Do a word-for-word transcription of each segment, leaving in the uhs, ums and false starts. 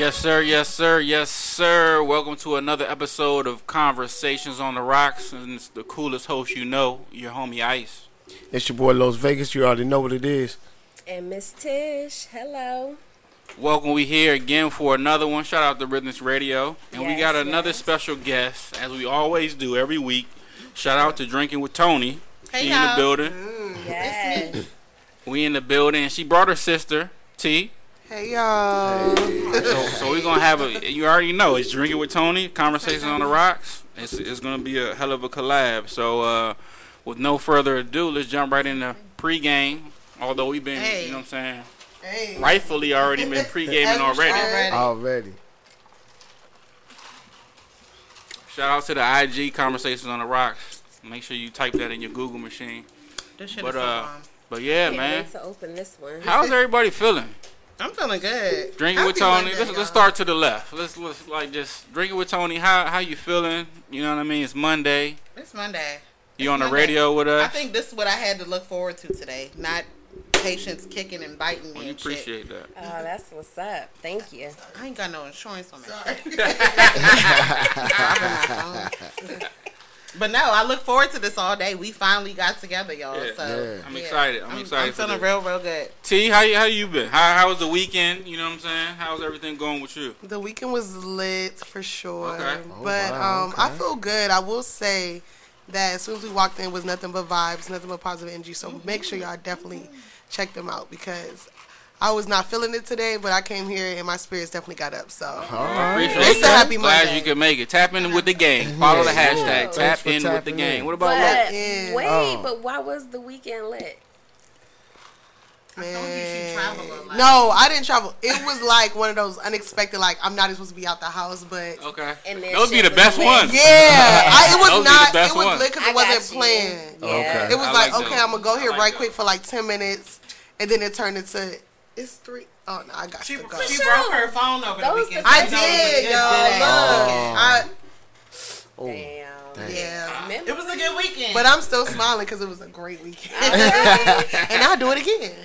Yes, sir. Yes, sir. Yes, sir. Welcome to another episode of Conversations on the Rocks. And it's the coolest host you know, your homie Ice. It's your boy Los Vegas. You already know what it is. And Miss Tish. Hello. Welcome. We here again for another one. Shout out to Rhythmus Radio. And yes, we got another yes. special guest, as we always do every week. Shout out to Drinking with Tony. Hey, she y'all. in the building. Mm, yes. We in the building. She brought her sister, T. Hey, y'all. So, so we're going to have a, you already know, it's Drinking with Tony, Conversations on the Rocks. It's, it's going to be a hell of a collab. So, uh, with no further ado, let's jump right into pregame. Although we've been, Hey. you know what I'm saying, Hey. rightfully already been pregaming already. Already. Already. Shout out to the I G, Conversations on the Rocks. Make sure you type that in your Google machine. This shit But, is so uh, bomb. But yeah, Can't man. wait to open this one. How's everybody feeling? I'm feeling good. Drinking with Happy Tony. Monday, Let's, y'all. let's start to the left. Let's, let's like just drinking with Tony. How how you feeling? You know what I mean? It's Monday. It's Monday. You It's on the Monday. radio with us? I think this is what I had to look forward to today. Not patients kicking and biting me Well, you and shit. appreciate that. Oh, that's what's up. Thank you. I ain't got no insurance on that shit. I have my phone. But no, I look forward to this all day. We finally got together, y'all. Yeah. So Yeah. I'm yeah. excited. I'm, I'm, excited. I'm for feeling this. real, real good. T, how you how you been? How how was the weekend? You know what I'm saying? How's everything going with you? The weekend was lit for sure. Okay. Oh, But wow, um, I okay. feel good. I will say that as soon as we walked in, it was nothing but vibes, nothing but positive energy. So make sure y'all definitely check them out because I was not feeling it today, but I came here and my spirits definitely got up. So All right. Appreciate It's it. a happy Glad Monday. you could make it. Tap in with the gang. Follow the Yeah. hashtag. Yeah. Tap Thanks for in with the tapping gang. in. What about But Lo? Yeah. wait, Oh. but why was the weekend lit? I told you she traveled a lot. No, I didn't travel. It was like one of those unexpected, like I'm not even supposed to be out the house, but Okay. And then Those be shit the was best lit. ones. yeah, I, it was Those be the not. best It was ones. lit because I it wasn't got you. planned. Yeah. Okay. It was I like, like okay, those. I'm gonna go here I like right those. quick for like ten minutes, and then it turned into it's three. Oh no, I got She, to go. she sure. broke her phone over the Those weekend. the I best She know it was a did, good, y'all. good ass Look, weekend. I Oh, Damn. damn. yeah, Remember? It was a good weekend. but I'm still smiling because it was a great weekend, Okay. and I'll do it again.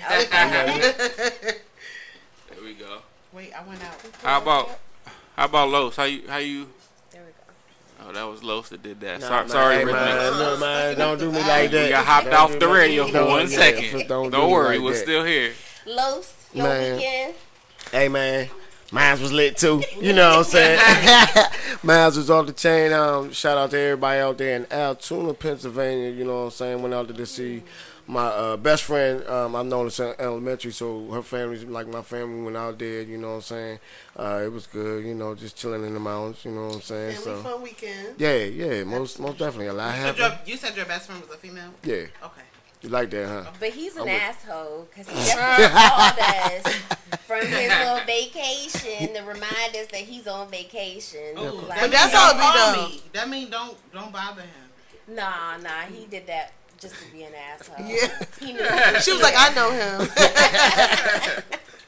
There we go. Wait, I went out. How about how about Los? How you how you? There we go. Oh, that was Los that did that. Nah, sorry, man, sorry, hey, Rhythmic. man, no, man, don't do me like that. We got hopped Don't off do the me- radio for don't- one yeah, second. don't Don't, do me worry, like we're that. still here. Los, your Man. weekend. Hey, man. Mine was lit too. You know what I'm saying? Mine was off the chain. Um, shout out to everybody out there in Altoona, Pennsylvania. You know what I'm saying? Went out there to see my uh, best friend. Um, I've known her since elementary, so her family's like my family. Went out there. You know what I'm saying? Uh, it was good. You know, just chilling in the mountains. You know what I'm saying? Family So fun weekend. yeah, yeah, most most definitely a lot You said, happened. your, you said your best friend was a female? Yeah, Okay. you like that, huh? But he's an I'm with- asshole because he definitely called us from his little vacation to remind us that he's on vacation. Ooh, Like, that But that's mean how it don't be, call though. me. That mean don't don't bother him. Nah, nah, he did that just to be an asshole. Yeah. He knew. She was like, I know him.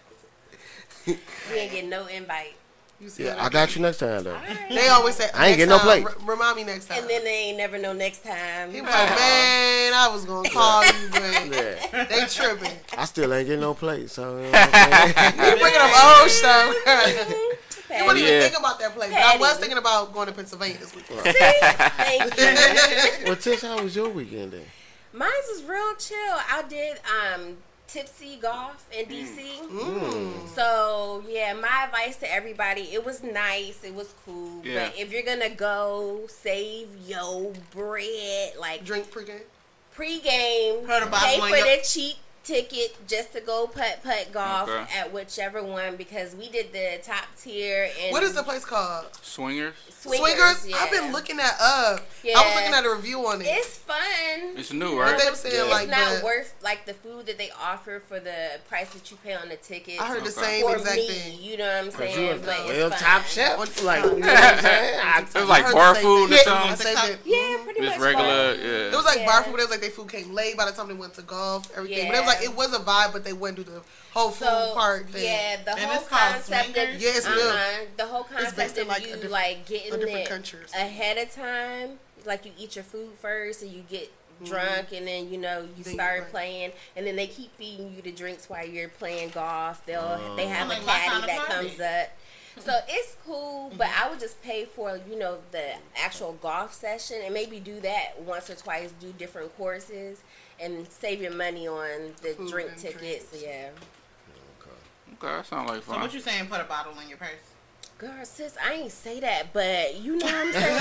We ain't get no invite. You see Yeah, what I got you next time though. They always say, I ain't next getting no time, plate. re- remind me next time. And then they ain't never know next time. he was like, man, I was gonna call you, but Yeah, they tripping. I still ain't getting no plate. So you know what I'm saying? You bringing up old stuff. You wouldn't even Yeah. think about that place. But I was Patty. thinking about going to Pennsylvania this weekend. See? Thank you. Well, Tish, how was your weekend then? Mine was real chill. I did um tipsy golf in D C. Mm. So yeah, my advice to everybody: it was nice, it was cool, Yeah. but if you're gonna go, save your bread. Like Drink pregame. pregame, Heard about pay one for yo- the cheap ticket just to go putt putt golf Okay. at whichever one because we did the top tier and What is the place called? Swingers. Swingers. yeah. I've been looking that up. I was Yeah. looking at a review on it. It's fun. It's new, But right? they were saying Yeah. like It's not the, worth like the food that they offer for the price that you pay on the ticket. I heard the Okay. same for exact me, thing. you know what I'm You saying? was But well it's top fun. chef, like you know what I'm saying? I- It was like I heard bar the same food or thing. something. I saved it. Yeah, pretty Just much. regular, like- yeah. It was like Yeah. bar food. It was like their food came late by the time they went to golf, everything. But it was like Yeah. it was a vibe, but they went through the whole food So part thing. yeah, the And whole it's called concept of swingers? Yeah, it's uh-huh, real. the whole It's concept based in, of like, a you different- like getting a different it country or something. ahead of time. Like you eat your food first and you get drunk and then you know you Mm-hmm. Then you start drink. playing and then they keep feeding you the drinks while you're playing golf. They'll they have Like a my caddy kind of that party. comes up. So it's cool, but I would just pay for, you know, the actual golf session and maybe do that once or twice, do different courses, and save your money on the Food drink and tickets. drinks. Yeah. Okay, that sounds like So fun. what you saying? Put a bottle in your purse. Girl, sis, I ain't say that, but you know what I'm saying?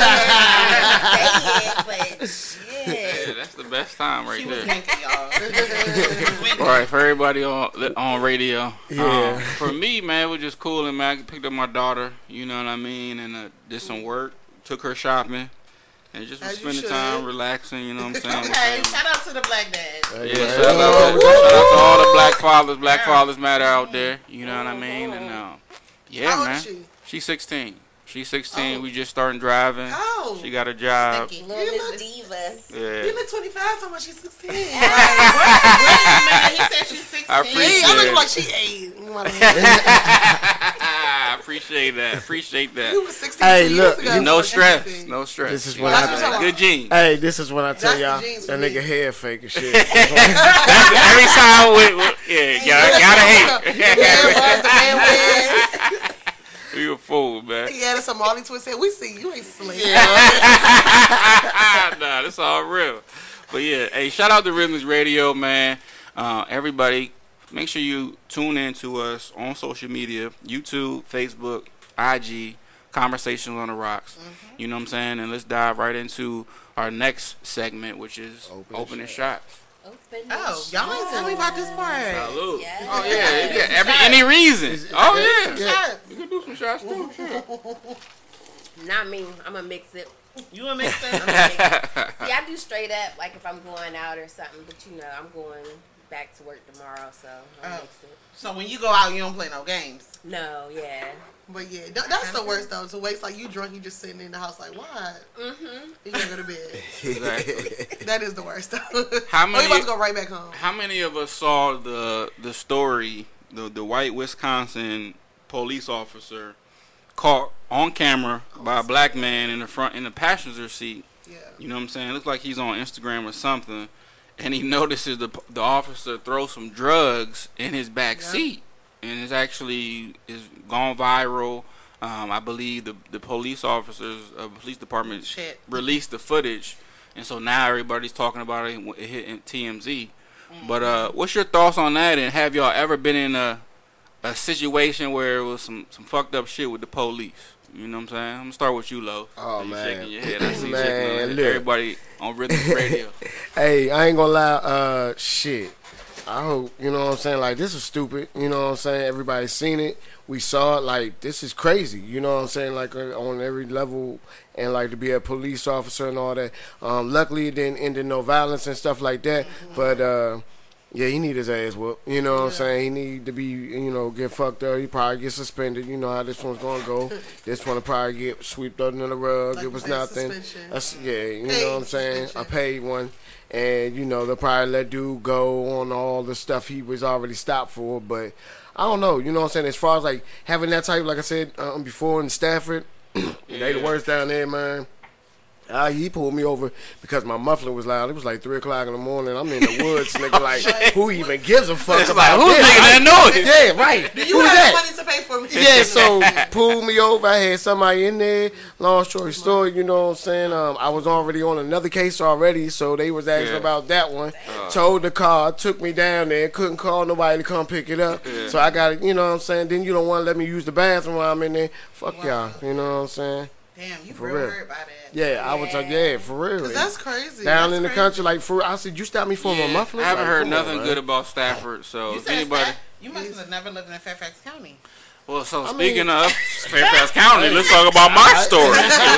I didn't say it, but Yeah, shit. that's the best time right She was there. winking, y'all. All right, for everybody on on radio. Yeah. Um, for me, man, it was just cool. And man, I picked up my daughter. You know what I mean, and uh, did some work. Took her shopping, and just was As you spending should. time relaxing. You know what I'm saying? with Okay, family. shout out to the black dad. Hey, Yeah, man. shout out, to, shout out to all the black fathers. Black fathers matter out there. You know what I mean? And um, yeah, How old man. is she? She's sixteen. She's sixteen. Oh. We just starting driving. Oh. She got a job. Sticky. Little You Miss look- Diva. Yeah. You look twenty-five, talking about she's sixteen. Wait a minute, he said she's sixteen. I appreciate I look it. like she eight. You wanna- I appreciate that. Appreciate that. You was sixteen Hey, two look, years ago. No You stress. sixteen. No stress. This is You what know I what I'm think. saying? Good genes. Hey, this is what I tell That's the y'all. jeans That for nigga me. hair fake and shit. Every time we, we yeah, gotta, gotta The man was, the man hate. was. You a fool, man. He added some Molly twist. Said, "We see you ain't slick." Nah, that's all real. But yeah, hey, shout out to Rhythms Radio, man. Uh, everybody, make sure you tune in to us on social media: YouTube, Facebook, I G, Conversations on the Rocks. Mm-hmm. You know what I'm saying? And let's dive right into our next segment, which is Open opening shot. shots. Open Oh, y'all ain't tell me about this part. Salute. Yes. Oh yeah, yeah. Every any reason. Oh yeah. Shots. We can do some shots too. Sure. Not me. I'm gonna mix it. You a mixed I'm up? gonna mix it. See, I do straight up, like if I'm going out or something. But you know, I'm going back to work tomorrow, so I'll Oh. mix it. So when you go out, you don't play no games. No, yeah. But yeah, th- that's the worst though. To waste like you drunk, you just sitting in the house like, why? Mhm. You gotta go to bed. Exactly. That is the worst. How Oh, many? you about to go right back home? How many of us saw the the story, the the white Wisconsin police officer caught on camera by a black man in the front in the passenger seat? Yeah. You know what I'm saying? It looks like he's on Instagram or something, and he notices the the officer throw some drugs in his back Yep. seat, and it's actually is gone viral. Um, I believe the the police officers of the police department Shit. released the footage, and so now everybody's talking about it. It hit in T M Z. But uh, what's your thoughts on that? And have y'all ever been in a a situation where it was some some fucked up shit with the police? You know what I'm saying? I'm gonna start with you, Lo. Oh, You man. shaking your head. I see you Man, shaking your head. look. Everybody on Rhythm Radio. Hey, I ain't gonna lie, uh, shit. I hope, you know what I'm saying, like, this is stupid, you know what I'm saying, everybody's seen it, we saw it, like, this is crazy, you know what I'm saying, like, uh, on every level, and, like, to be a police officer and all that. Um, luckily, it didn't end in no violence and stuff like that, but, uh, yeah, he need his ass whooped, you know what I'm saying, he need to be, you know, get fucked up, he probably get suspended, you know how this one's gonna go, this one will probably get swept under the rug, Like it was a nothing, suspension. That's, yeah, you Paid know what I'm saying, a suspension. paid one. And, you know, they'll probably let dude go on all the stuff he was already stopped for. But I don't know, you know what I'm saying? As far as, like, having that type, like I said um, before in Stafford, they the worst down there, man. Uh, he pulled me over because my muffler was loud. It was like three o'clock in the morning. I'm in the woods, nigga. Like, who even gives a fuck It's about like, who's this? making that noise? Yeah, right. Do you Who's have that? money to pay for me? Yeah, so pulled me over. I had somebody in there. Long story short, you know what I'm saying? Um, I was already on another case already, so they was asking Yeah. about that one. Told the car, took me down there, couldn't call nobody to come pick it up. Yeah. So I got it, you know what I'm saying? Then you don't want to let me use the bathroom while I'm in there. Fuck y'all, you know what I'm saying? Damn, you For real real. hurt by that. Yeah, I was like, yeah, for real. 'Cause that's crazy. Down That's in the crazy. country, like, for I said, you stopped me for my Yeah, muffler? I haven't Like, heard come on, nothing man. good about Stafford. So You if said anybody, Staff- you must have never lived in Fairfax County. well, so I speaking mean- of Fairfax County, let's talk about my story.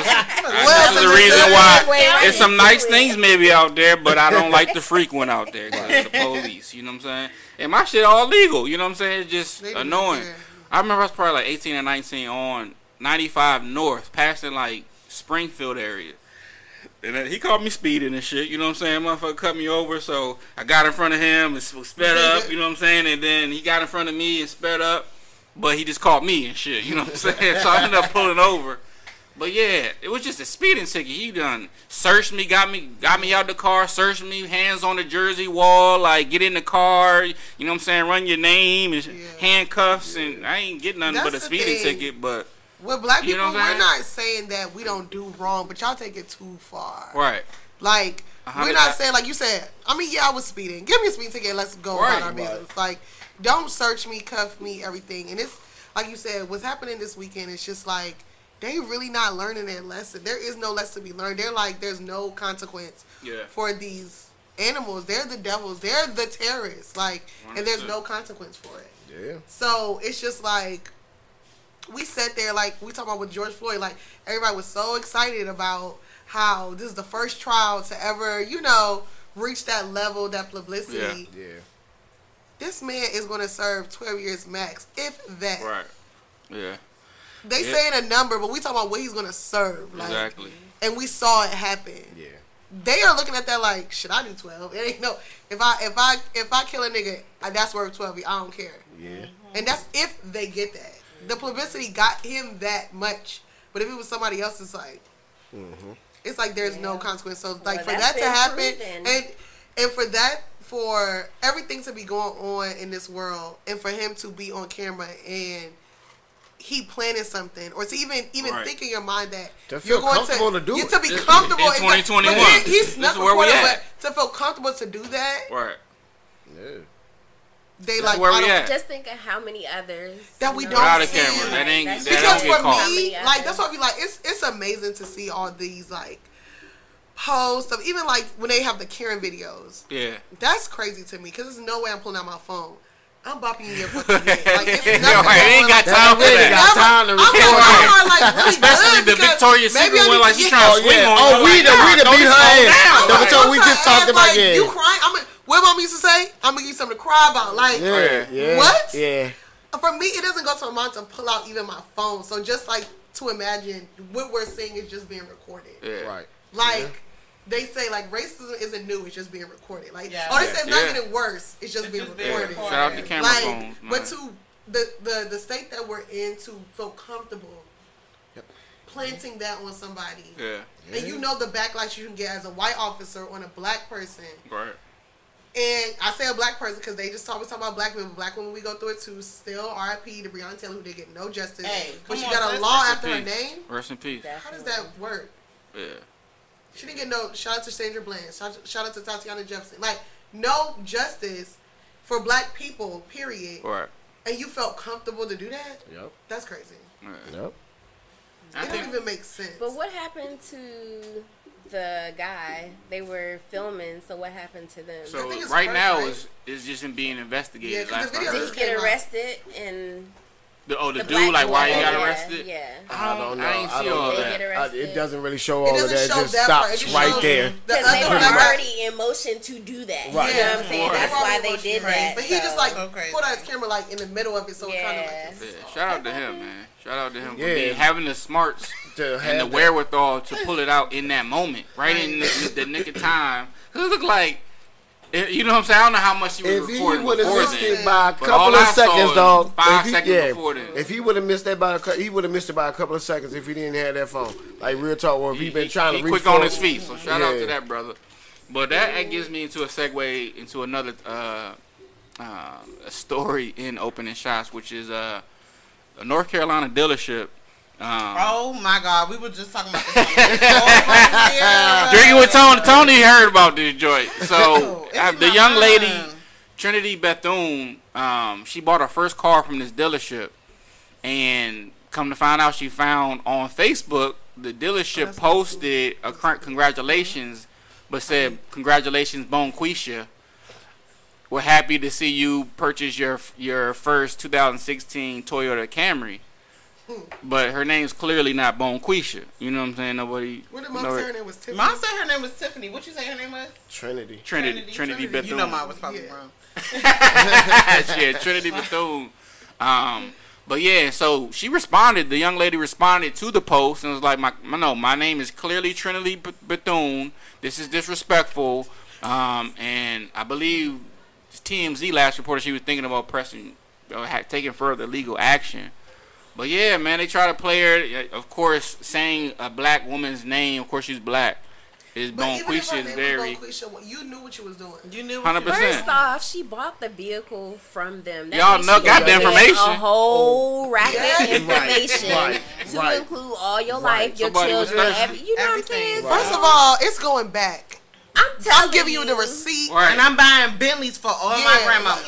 That's the it's reason a why good way there's some to nice do it. things maybe out there, but I don't like the frequent out there 'cause of the police. You know what I'm saying? And my shit all legal. You know what I'm saying? It's just They don't annoying. care. I remember I was probably like eighteen or nineteen on ninety-five North, passing like Springfield area. And then he caught me speeding and shit, you know what I'm saying? Motherfucker cut me over, so I got in front of him and s- sped up, you know what I'm saying? And then he got in front of me and sped up, but he just caught me and shit, you know what I'm saying? So I ended up pulling over. But yeah, it was just a speeding ticket. He done searched me, got me, got me out the car, searched me, hands on the jersey wall, like get in the car. You know what I'm saying? Run your name and Yeah. handcuffs, and I ain't getting nothing That's but a the speeding thing. ticket. But With black You people, know what I'm we're saying? not saying that we don't do wrong, but y'all take it too far. right, Like, A we're hundred- not saying, like you said, I mean, yeah, I was speeding. Give me a speeding ticket and let's go Right. about our business. Like, don't search me, cuff me, everything. And it's, like you said, what's happening this weekend is just like, they really not learning their lesson. There is no lesson to be learned. They're like, there's no consequence yeah, for these animals. They're the devils. They're the terrorists. Like, and there's Understood. no consequence for it. Yeah. So it's just like we sat there, like we talk about with George Floyd, like everybody was so excited about how this is the first trial to ever, you know, reach that level, that publicity. Yeah. This man is going to serve twelve years max, if that. right, yeah, They Yeah. saying a number, but we talking about what he's going to serve. Like, exactly. And we saw it happen. Yeah. They are looking at that like, should I do twelve? It ain't no. If I if I if I kill a nigga, uh, that's worth twelve. I don't care. Yeah. And that's if they get that. The publicity got him that much. But if it was somebody else, it's like, Mm-hmm. it's like there's no Yeah. consequence. So like Well, for that's that to been happen, proven. and and for that, for everything to be going on in this world, and for him to be on camera and he planning something, or to even even Right. think in your mind that To you're feel going comfortable to, to do you it. to be In- comfortable in it's like- twenty twenty-one. But he, he This snuck is where we before that, at. but to feel comfortable to do that, Right. Yeah. they This like is where I we don't- at. Just think of how many others That we you don't Without a see. camera, that ain't That's that Because don't get for caught. me, How many like that's others? what I be like. It's it's amazing to see all these like posts of even like when they have the Karen videos. Yeah. That's crazy to me because there's no way I'm pulling out my phone. I'm bopping you in your fucking head. Like it's Yo, nothing. I ain't got going time on. for really that. got time to I'm, I'm, record. I'm, I'm like really Especially good the because Victoria's maybe Secret I one, need like to she's get- trying Oh to swing yeah. on Oh, you. we Like, the nah, we the throw beat this her phone ass. down. That's what I'm we trying just to talked act about. like, Yeah. You crying? I'm gonna, what mom used to say? I'm gonna give you something to cry about. Like Yeah. Yeah. What? Yeah. for me, it doesn't go to a amount to pull out even my phone. So just like to imagine what we're seeing is just being recorded. Yeah. Right. Like they say, like racism isn't new; it's just being recorded. Like, Yeah. oh, they say it's not Yeah. getting worse; it's just It's being just being recorded. recorded. Shout out to camera Like, phones, man. but to the, the the state that we're in, to feel comfortable Yep. planting that on somebody, Yeah. and you know the backlash you can get as a white officer on a black person. Right. And I say a black person because they just always talk about black women. Black women, we go through it too. Still, R I P to Breonna Taylor, who did get no justice. Hey, but come she on, got a sis. law Rest in after her peace. name. Rest in peace. How does that work? Yeah. She didn't get no. Shout out to Sandra Bland. Shout, shout out to Tatiana Jefferson. Like no justice for black people. Period. Right. And you felt comfortable to do that? Yep. That's crazy. Yeah. Yep. I It think don't even make sense. But what happened to the guy? They were filming, so what happened to them? I so. think it's Right first, now right? is is just in being Yeah, investigated. 'cause last the I video heard. Did just he get came out. arrested? And The, oh, the, the dude, black like, why boy, he got yeah, arrested? Yeah. I don't know. I ain't I see don't all know. They that. get I, arrested. it doesn't really show It all of doesn't that. It show just that part. It stops just right shows there. The Because they other were black guy- already in motion to do that. Right. You know what I'm saying? Right. That's why they did Crazy. that. But he just so- like So crazy. put out his camera like in the middle of it, so it kind of Yeah. like. Yeah, shout out to him, man. Shout out to him for Yeah. being, having the smarts To and have the that. wherewithal to pull it out in that moment, right in the, the nick of time. Cause it looked like, it, you know what I'm saying? I don't know how much he was If he recording would have before missed then. it by a But couple all of I saw seconds, is dog. five if he, seconds yeah, before then. if he would have missed that by a, cou- he would have missed it by a couple of seconds if he didn't have that phone. Like real talk, or if he, He, been he, trying he to reach quick for on it. his feet. So shout out Yeah. to that brother. But that, that gives me into a segue into another uh, uh, a story in opening shots, which is uh, a North Carolina dealership. Um, Oh my God, we were just talking about this. Over here. Drinking with Tony. Tony heard about this joint. So It's uh, in the my young lady, mind. Trinity Bethune, um, she bought her first car from this dealership, and come to find out, she found on Facebook the dealership posted a cr- congratulations, but said congratulations, Bonquisha. We're happy to see you purchase your your first two thousand sixteen Toyota Camry. But her name's clearly not Bonquisha. You know what I'm saying? Nobody. What did mom no- say her name was Tiffany? Mom said her name was Tiffany. What you say her name was? Trinity. Trinity, Trinity, Bethune. You know mine was probably Yeah. wrong. Yeah, Trinity Bethune. Um, but yeah, so she responded. The young lady responded to the post and was like, "My, no, my name is clearly Trinity B- Bethune. This is disrespectful." Um, and I believe T M Z last reported she was thinking about pressing, or ha- taking further legal action. But yeah, man, they try to play her. Of course, saying a black woman's name. Of course, she's black. Is But even if Bonquisha her is name very was Bonquisha, you knew what you was doing. You knew. hundred What you percent. First off, she bought the vehicle from them. That Y'all means know- she got the gave information. A whole rack Yeah. of information Right, to right. include all your Right. life, your Somebody was children, listening. every, you know Everything. what I'm saying? Right. First of all, it's going back. I'm telling I'm giving you the receipt. Right. And I'm buying Bentleys for all my Yeah. grandmamas.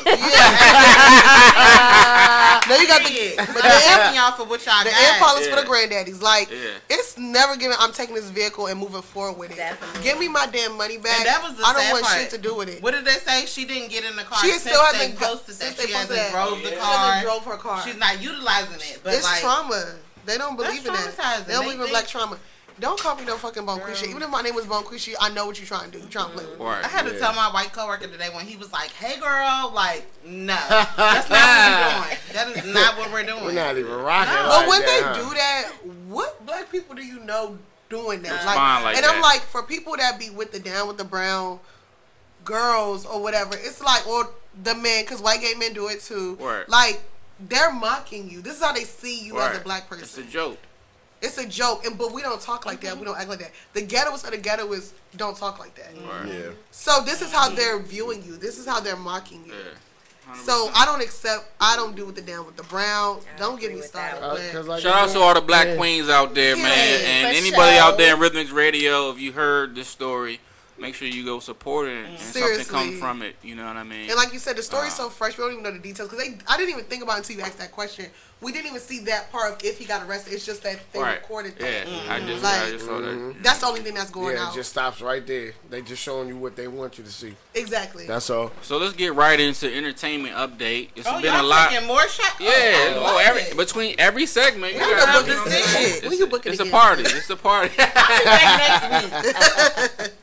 No, you got the Yeah. but But the I'm imp- thanking y'all for what y'all the got. Impalas Yeah. for the granddaddies. Like Yeah. it's never giving. I'm taking this vehicle and moving forward with it. Definitely. Give me my damn money back. And that was the I don't sad want part. shit to do with it. What did they say? She didn't get in the car. She since still they hasn't posted since that. they She posted hasn't that. drove the She car. hasn't drove her car. She's not utilizing it. But It's like, trauma. They don't believe in That's that. traumatizing. They don't They believe in think- black trauma. Don't call me no fucking Bonquisha. Even if my name was Bonquisha, I know what you're trying to do. You're trying to play with me. Right. I had to Yeah. tell my white coworker today when he was like, "Hey, girl," like, no, that's not what we're doing. That is not what we're doing. We're not even rocking. No. like But when that, they huh? do that, what black people do you know doing that? Respond like and that. I'm like, for people that be with the down with the brown girls or whatever, it's like, or the men, because white gay men do it too. Right. Like, they're mocking you. This is how they see you as a Right. black It's a person. joke. It's a joke, and but we don't talk like that. We don't act like that. The ghettoists of the ghettoists don't talk like that. Right. Yeah. So this is how they're viewing you. This is how they're mocking you. Yeah. So I don't accept. I don't do with the down with the brown. I Don't get agree me with started. that Uh, but- 'cause like Shout out you to all the black yeah. queens out there, man, Yeah, and for anybody out sure. there in Rhythmics Radio. If you heard this story, make sure you go support it and, and something Seriously. comes from it. You know what I mean? And like you said, the story's Uh, so fresh. We don't even know the details because they. I didn't even think about it until you asked that question. We didn't even see that part of if he got arrested. It's just that they right. recorded Yeah. that. I just, Like- I just saw that. That's the only thing that's going Yeah, out. it just stops right there. They just showing you what they want you to see. exactly. That's all. So let's get right into entertainment update. It's Oh, been y'all a lot. taking more shots? Yeah. Oh, Oh, I love every it. between every segment, you When you gotta book you know this what I'm saying? shit? When It's, you book it it's a again? party. It's a party. Back next week.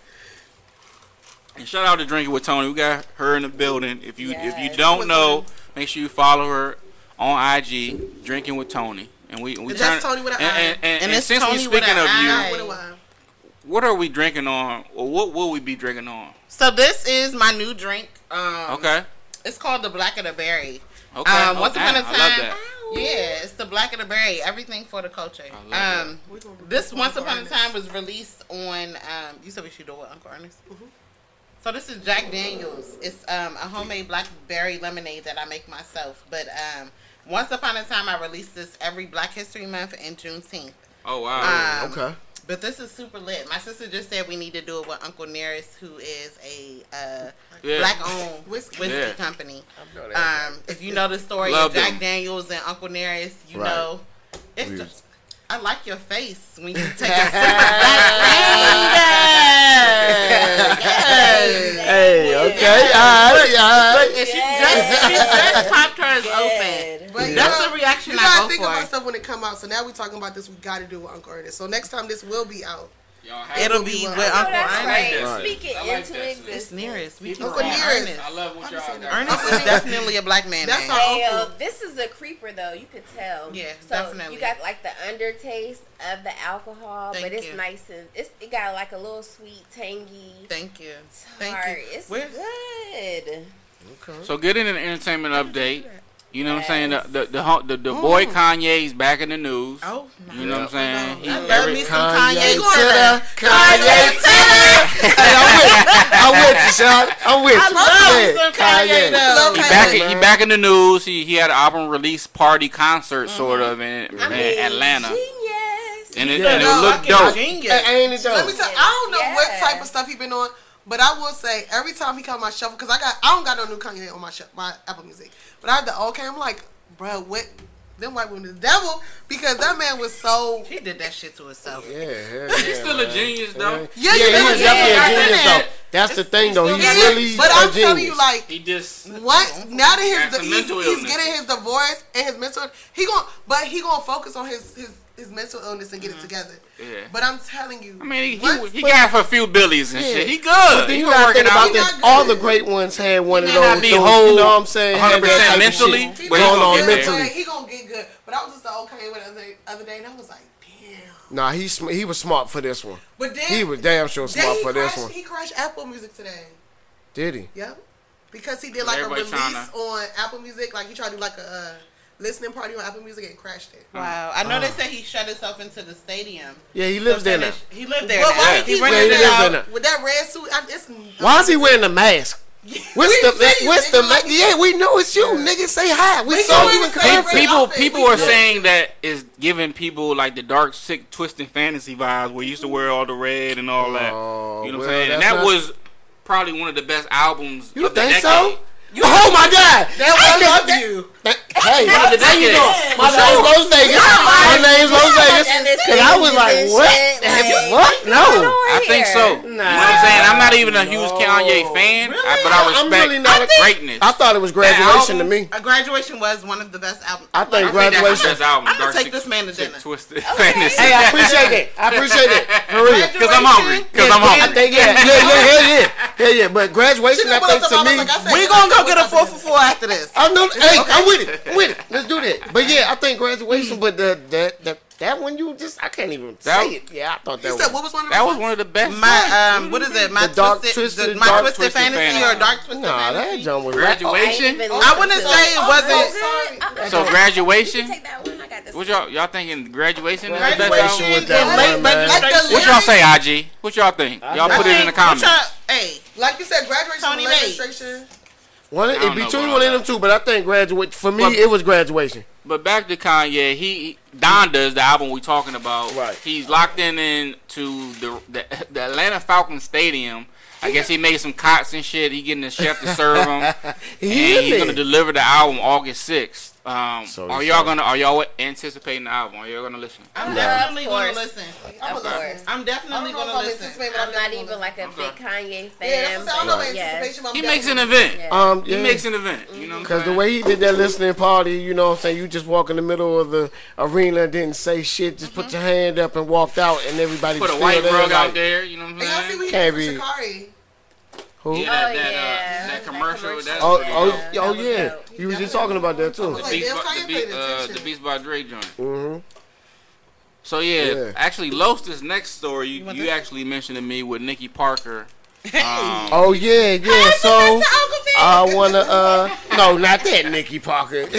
And shout out to Drinking with Tony. We got her in the building. If you if you Yes. don't know, make sure you follow her on I G, Drinking with Tony. And we we And turn that's Tony with an and, I. and, and, And and it's since we Tony with speaking an of you, I. What do I- what are we drinking on, or what will we be drinking on? So this is my new drink. Um, Okay, It's called the Black of the Berry. okay. Um, Oh, once upon a damn, I love time, that. yeah, it's the Black of the Berry. Everything for the culture. I love Um, We gonna do this with Once Uncle Upon a Ernest. Time was released on. Um, you said we should do it, Uncle Ernest. Mm-hmm. So this is Jack Daniels. It's um, a homemade blackberry lemonade that I make myself. But um, once upon a time, I released this every Black History Month and Juneteenth. Oh wow. Um, Okay. But this is super lit. My sister just said we need to do it with Uncle Nearest, who is a uh, Yeah. black-owned Whiskey. whiskey, Yeah. company. know that. Um, if you know the story Love of Jack them. Daniels and Uncle Nearest, you Right. know it's We- just. I like your face when you take a sip of that. Yes. Hey, okay, all right, all right. And she just she just popped hers open. Good. But you That's know, the reaction you I gotta go think for. about stuff when it come out. So now we talking about this. We got to do with Uncle Ernest. So next time this will be out. Y'all have It'll It'll be be with well. Oh, Uncle that's Ernest. right. Right. Speak it I like into that. It's existence. Nearest. We Uncle can say Nearest. Ernest. I love what I'm y'all saying got. Ernest is definitely a black man That's name. our Hey, uh, uncle. this is a creeper though. You could tell. Yeah, so definitely. You got like the undertaste of the alcohol, Thank but it's you. nice and it's it got like a little sweet, tangy Thank you. Thank tart. you. It's Where's- good. So getting an entertainment update. You know what I'm saying? Yes. The the the, ho- the, the boy Kanye's back in the news. Oh, You know what I'm saying? He I love every- me some Kanye Kanye. to Kanye. the Kanye to the. Hey, I'm with, I'm with you, Sean. I'm with you. I love me Yeah, some Kanye, though. Love He Kanye. back, man. he back in the news. He he had an album release party concert sort of in, I in mean, Atlanta, genius. and it, Yeah. and it No, looked Fucking dope. Genius. Hey, ain't it though? Let me tell. I don't know what Yeah. type of stuff he been on, but I will say every time he come on my shuffle, because I got I don't got no new Kanye on my sh- my Apple Music, but I have the old Kanye. I'm like, bro, what? Them white women is the devil, because that man was so. He did that shit to himself. Yeah, yeah, He's yeah, still a man. genius though. Yeah, Yeah, you he know, was yeah, definitely yeah, a genius yeah. though. That's the thing though. He's Yeah, really but a I'm genius. telling you, like, He just what now that Got his some he's, mental he's illness. getting his divorce and his mental, he gon' but he gonna focus on his his, his mental illness and get it together. yeah. But I'm telling you, I mean, he once- he, he got for a few billies and Yeah. shit. He good. But then He you gonna gotta work think it about out. He this. not All good. the great ones had one He of may those. not be those- whole you know what I'm saying? Had that 100% type of mentally, shit he but he going gonna on get there. mentally. He gonna get good. But I was just the okay with the other, other day, and I was like, damn. Nah, he sm- he was smart for this one. But then He was damn sure then smart he for this crashed, one. He crashed Apple Music today. Did he? Yep. Because he did like a Everybody release tryna- on Apple Music, like he tried to do like a uh, listening party on Apple Music and crashed it. Wow. I know they said he shut himself into the stadium. Yeah, he lives to there now. finish- He lived there Well, now. why Yeah. he keep He Yeah, he wearing lives that there now. with that red suit? I, it's, Why is he wearing the mask? What's We the see you, what's the nigga. ma- yeah? We know it's you, nigga. Say hi. We We saw know you in it's Pe- Favorite concert. people outfit. people We are good. saying that is giving people like the dark, sick, twisted fantasy vibes where you used to wear all the red and all that. Oh, You know what well, I'm saying? And that's that not- was probably one of the best albums You of the think decade. so? Oh my God! That I was love of you. Hey, One of the how you decade. doing? My name's Los Vegas. My name's Los Vegas. Cause I was like, what? What? No. I think so. You know what I'm saying? I'm not even a huge Kanye fan, I- but I I'm respect really not a- greatness. I thought it was graduation to album- me. A Graduation was one of the best albums. I think I think that's graduation. the best album. I'm gonna Dark take Sick- this man to Sick, dinner. Twisted fantasy. Hey, I appreciate that. I appreciate that. For real. Because I'm hungry. Because I'm I hungry. think yeah, yeah, yeah, yeah, yeah, yeah, yeah. But graduation, I think to me. We gonna go get a four for four after this. I know. Hey, I'm with it. I'm with it. Let's do that. But yeah, I think graduation. But the that that that one you just I can't even That- say it. Yeah, I thought that You was. said what was one of the That was one of the best. My um, what is it? My The dark twisted, twisted- the, my dark twisted, twisted fantasy, fantasy. or dark twisted Nah, that fantasy. jump was Graduation? I wouldn't say it wasn't. sorry. So graduation. Take that one. I got this. What y'all y'all thinking? Graduation is the best Graduation album? was that and late one, man. registration. What y'all say, I G? What y'all think? Y'all put it in the What comments. y'all- Hey, Like you said, graduation Tony was Bates. registration. One of- I don't know between about one of that. them two, but I think graduate for me But- it was graduation. But back to Kanye, he Donda is the album we talking about. Right. He's locked in into the the, the Atlanta Falcons Stadium. I guess he made some cots and shit. He getting the chef to serve him, He and in he's there. gonna deliver the album August sixth. Um, So are he y'all said. gonna are y'all anticipating the album? Are y'all gonna listen? I'm Of definitely gonna course. listen. I'm Of gonna course. listen. I'm I definitely don't know gonna if I'm listen. anticipating, but I'm I'm not definitely even gonna like a Okay. big Kanye fan. Yeah, that's what I'm saying. I don't know but about yes. anticipation, but I'm He makes an definitely- event. Yeah. Um, He yeah. makes an event. You know what I'm Because the saying? way he did that listening party, you know what I'm saying, you just walk in the middle of the arena, didn't say shit, just put your hand up and walked out, and everybody Put a still white there rug like, out there. You know what I'm And y'all see saying? what he Can't did be- for Shikari. Who? Yeah, that, Oh, that, uh, yeah. that That commercial. commercial. That's Oh, Yeah, oh, that oh, was yeah. dope. You was just talking about that too. Like, the Beats damn, by, Kanye the, paid Beat, uh, attention. the Beats by Dre joint. Mm-hmm. So yeah, Yeah. actually, Los, this next story you, want you this? actually mentioned to me with Nikki Parker. Um, Oh yeah, yeah. So I wanna uh no, not that Nikki Parker. And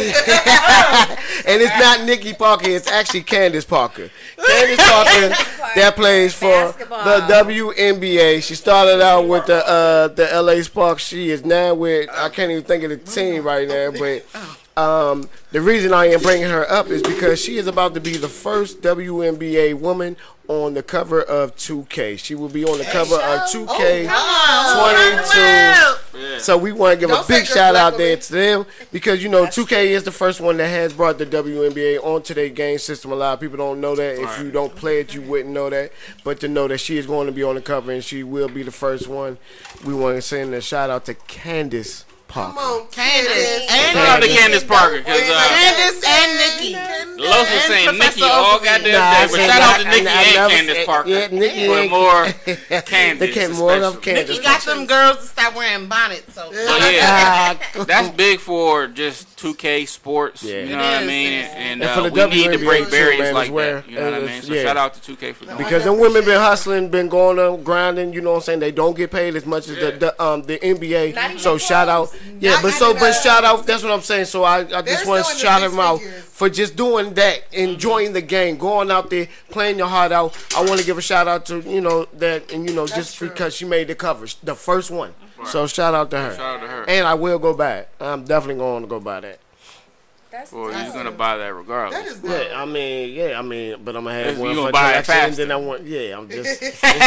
it's not Nikki Parker, it's actually Candace Parker. Candace Parker that plays for Basketball. the W N B A. She started out with the uh the L A Sparks. She is now with I can't even think of the team right now, but um, the reason I am bringing her up is because she is about to be the first W N B A woman on the cover of two K. She will be on the cover of two K twenty-two. yeah. So we want to give Don't a big take her shout black out woman. there to them because you know two K is the first one that has brought the W N B A onto their game system. A lot of people don't know that. If Right. you don't play it, you wouldn't know that. But to know that she is going to be on the cover and she will be the first one, we want to send a shout out to Candace Come Parker. on, Candace Candace. and Shout out to Nikki. Candace Parker because uh, Candace and Nikki. Los was And saying Professor Nikki all Ogilvy. goddamn Nah, I day, but said shout out to that- Nikki I- I and never Candace said- Parker. yeah, Nikki but and- more They Candace. can't more of especially. Candace. Nikki got them girls to stop wearing bonnets. So But yeah, Ah, that's big for just two K sports. Yeah. You It know what I is, mean? it is. And, And uh, for the we need to W N B A break too, barriers man, like is where- that. You know what I and mean? it's- So yeah. shout out to two K for that. Because them women been hustling, been going on grinding, you know what I'm saying? They don't get paid as much as Yeah. the, the um the N B Not A. even So shout out. close. Yeah, Not but so even but that. shout out, that's what I'm saying. So I, I They're just want to still in shout the them out six figures. for just doing that, enjoying the game, going out there, playing your heart out. I want to give a shout out to, you know, that and you know, just true. because she made the covers, the first one. So shout out to her. Shout out to her. And I will go back. I'm definitely going to go buy that. That's Well, dope. you're gonna buy that regardless. That is dope. Yeah, I mean, yeah, I mean, but I'm gonna have Yes, one you gonna for buy it collection, and faster. then I want, yeah, I'm just,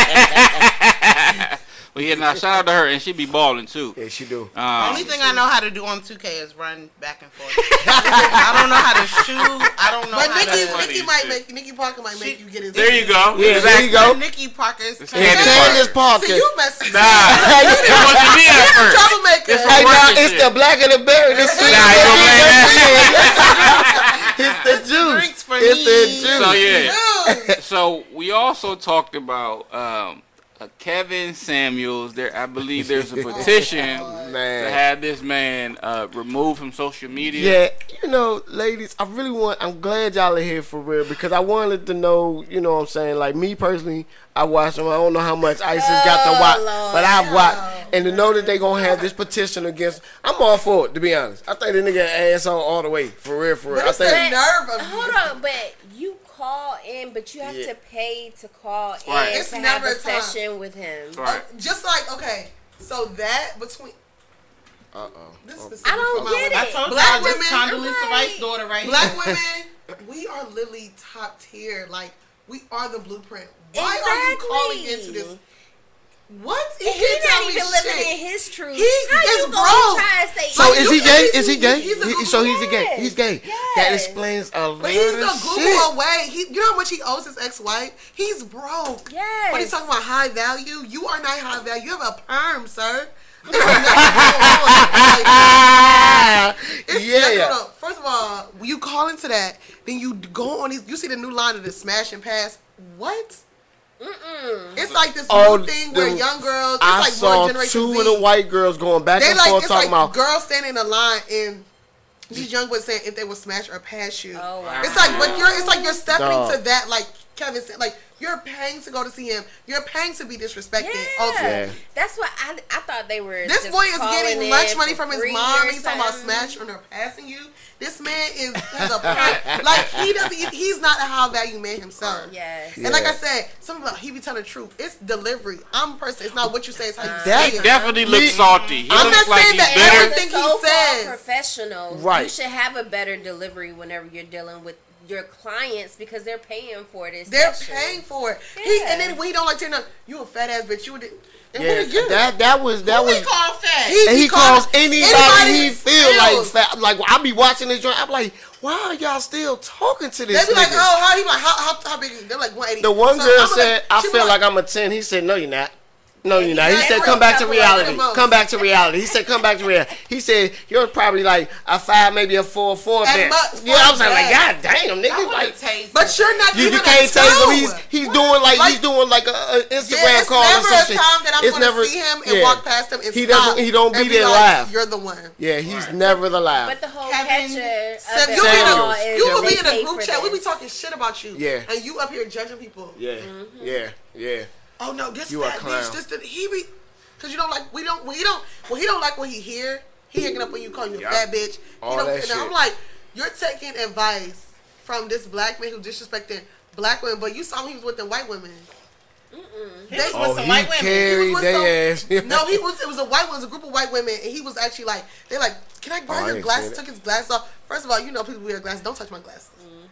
Well, yeah, now shout out to her, and she be balling too. yeah, she do. Um, only thing I know how to do on two K is run back and forth. I don't know how to shoot. I don't know But how Nikki, to. funny Nikki as might shit. make Nikki Parker might make She- you get it. there you go. Yeah, there you go. Nikki Parker's It's And Candace Candace Parker. So you messy. Nah, it wasn't me at first. Troublemaker. It's Hey, Working nah, it's shit. the black and the berry. The sweet Nah, and you the don't sweet. It's the juice. Drinks for It's the me. juice. So yeah. Dude. So we also talked about um, uh, Kevin Samuels. There, I believe there's a petition to Man. have this man uh, removed from social media. Yeah, you know, ladies, I really want, I'm glad y'all are here for real because I wanted to know, you know what I'm saying, like me personally, I watched him. I don't know how much ISIS got to watch, Lord. but I've watched. and to know that they gonna have this petition against, I'm all for it. To be honest, I think the nigga asshole all the way, for real, for real. But I it's the think. nerve of Hold you. on, but you call in, but you have Yeah. to pay to call in Right. It's to have never a a time. session with him. Right. Oh, just like, okay, so that between. Uh oh. This Oh. specific I don't for my get women. I it. told Black y'all this women- Condoleezza I'm Rice like- daughter right Black here. women, we are literally top tier. Like, we are the blueprint. Why are you Exactly. calling into this? What? He, And can't he tell not me even living shit. in his truth. He How is you broke. gonna try to say? So Like, is you he can gay? see Is he he- gay? he's a He- Google- so he's a gay. Yes. He's gay. Yes. That explains a lot But he's of a Google shit. away. He, you know how much he owes his ex-wife? He's broke. Yes. But he's talking about high value. You are not high value. You have a perm, sir. There's nothing going on. Like, Ah, it's yeah. nothing going on. First of all, when you call into that, then you go on these. You see the new line of the smash and pass. What? Mm-mm. It's like this Oh, new thing where the- young girls. It's I like saw more Generation two Z. of the white girls going back They and like forth it's talking like about. girls standing in a line and these young boys saying if they would smash or pass you. Oh wow. It's like, but you're, it's like you're stepping Dog. to that, like Kevin said, like you're paying to go to see him. You're paying to be disrespected. Yeah. Ultimately. Yeah. That's what I, I thought they were. This just boy is calling getting in lunch money for from his free mom. or And he's talking about something. smash or passing you. This man is has a pride. Like he doesn't. he- He's not a high value man himself. Yes. And like Yeah. I said, something about he be telling the truth. It's delivery. I'm a person. It's not what you say. It's how you That say it. Definitely Me- looks salty. He I'm looks not like saying he's that bitter. everything- As he a so-called says. professional, Right. you should have a better delivery whenever you're dealing with your clients because they're paying for this. They're session. paying for it. He Yeah. and then when he don't like turn up, you a fat ass bitch. You would. And Yeah, what are you? that that was that Who was. we call fat? And he calls anybody, anybody he feel like feels. fat. Like I be watching this joint, I'm like, why are y'all still talking to They this be like, nigga? oh, how he like how how, how big? is he? They're like one eighty. The one So girl I'm said, like- I she feel be like I'm a ten. He said, no, you're not. No, you're not. He Yeah, said, he come real back to careful reality. about the most. Come back to reality. He said, come back to reality. He said, you're probably like a five, maybe a four, four At bit. most, Yeah, I was like, yeah. God damn, I nigga. want Like, to taste But it. you're not you, even you can't a tell him. two. He's he's doing like, Like- he's doing like a, a Instagram Yeah, it's call or never some a shit. time that I'm It's gonna never- see him and yeah. walk past him and He stop. doesn't- he don't be and there like, live. You're the one. Yeah, he's never the live. But the whole Kevin catcher So of you it be in all a, is you will they be in pay a group for chat. We be this. talking shit about you. Yeah. And you up here judging people. yeah, Mm-hmm. yeah, yeah. Oh no, this You a fat clown. bitch. This the, he be because you don't like we don't we don't well he don't like what he hear. He hanging up on you calling you a Yup. fat bitch. All he don't, that and shit. I'm like, you're taking advice from this black man who disrespecting black women, but you saw he was with the white women. He was Oh, with some he white women. carried He was with their some- ass. No, he was. It was a white one. It was a group of white women, and he was actually like, they're like, "Can I borrow Oh, I your didn't glasses?" see Took his glasses off. First of all, you know people wear glasses. Don't touch my glasses.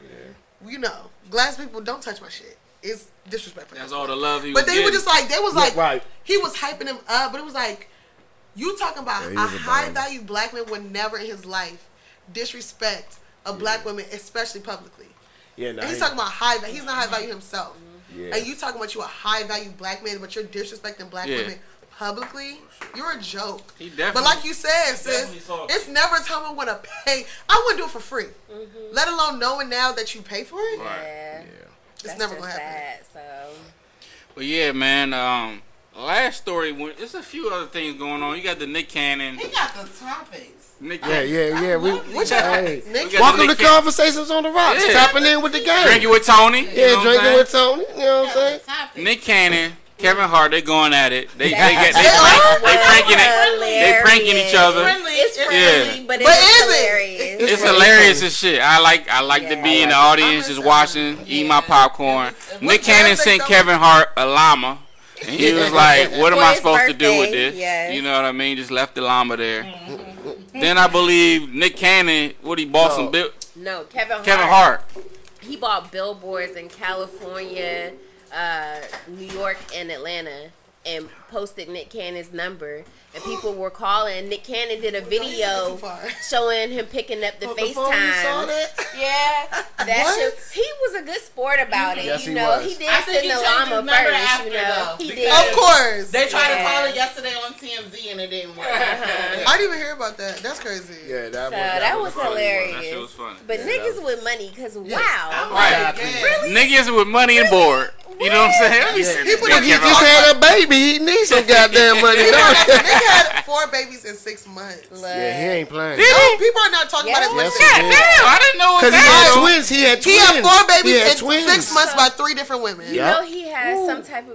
You know, glass people don't touch my shit. It's disrespectful. That's all the love he was But they were getting. just like, they was Yeah, like, right. he was hyping him up, but it was like, you talking about Yeah, he a was a high baller. value black man would never in his life disrespect a black woman, especially publicly. Yeah, nah, And he's he- talking about high value. He's not high value himself. Yeah. And you talking about you a high value black man, but you're disrespecting black Yeah. women publicly. You're a joke. He definitely- But like you said, sis, definitely saw it. it's never a time I want to pay. I wouldn't do it for free. Let alone knowing now that you pay for it. Right. Yeah. It's That's never just gonna happen. sad, so. But yeah, man. Um, last story. Went, there's a few other things going on. You got the Nick Cannon. He got the topics. Nick Yeah, yeah, yeah. We, Which hey. Nick, We got Welcome the to Nick Cannon. Conversations on the Rocks. Yeah. Tapping in with the gang. Drinking with Tony. You know yeah, what I'm drinking saying? with Tony. You know what I'm saying? Topics. Nick Cannon, Kevin Hart. They going at it. They they get they, That's prank, they pranking it. They pranking each other. Friendly. It's It's friendly, Yeah. but But it's is it? hilarious. It's It's funny. hilarious as shit. I like I like to Yeah. be in the I audience just watching, eat my popcorn. What Nick Cannon birthday sent don't- Kevin Hart a llama. And he was like, what am For I his supposed to do with birthday, this? yes. You know what I mean? Just left the llama there. Then I believe Nick Cannon, what he bought No. some bill No, Kevin Hart. Kevin Hart. He bought billboards in California, uh, New York, and Atlanta, and posted Nick Cannon's number. And people were calling. Nick Cannon did a video too far. showing him picking up the Before you saw FaceTime. that? Yeah, that What? shit. He was a good sport about it. Yes, you he know, was. he did I think send he the changed llama his number first. after, You know, though, he because- did. Of course. They tried Yeah. to call it yesterday on T M Z and it didn't work. I didn't even hear about that. That's crazy. Yeah, that, So was, that, was, funny. hilarious. That shit was funny. But Yeah, niggas that with money, cause I'm wow, like, Right. yeah. Niggas with money and board. You know what I'm saying? Let me see this People nigga don't He get Kevin just Hart. had a baby. He needs some goddamn money. You know, don't he? Nick had four babies in six months. Look. Yeah, he ain't playing. Did No, he? people are not talking Yeah. about Yes, his he God did. damn, I didn't know what Because he that had was. twins. He had He twins. had four babies He had in twins. six months by three different women. You Yep. know he has some type of a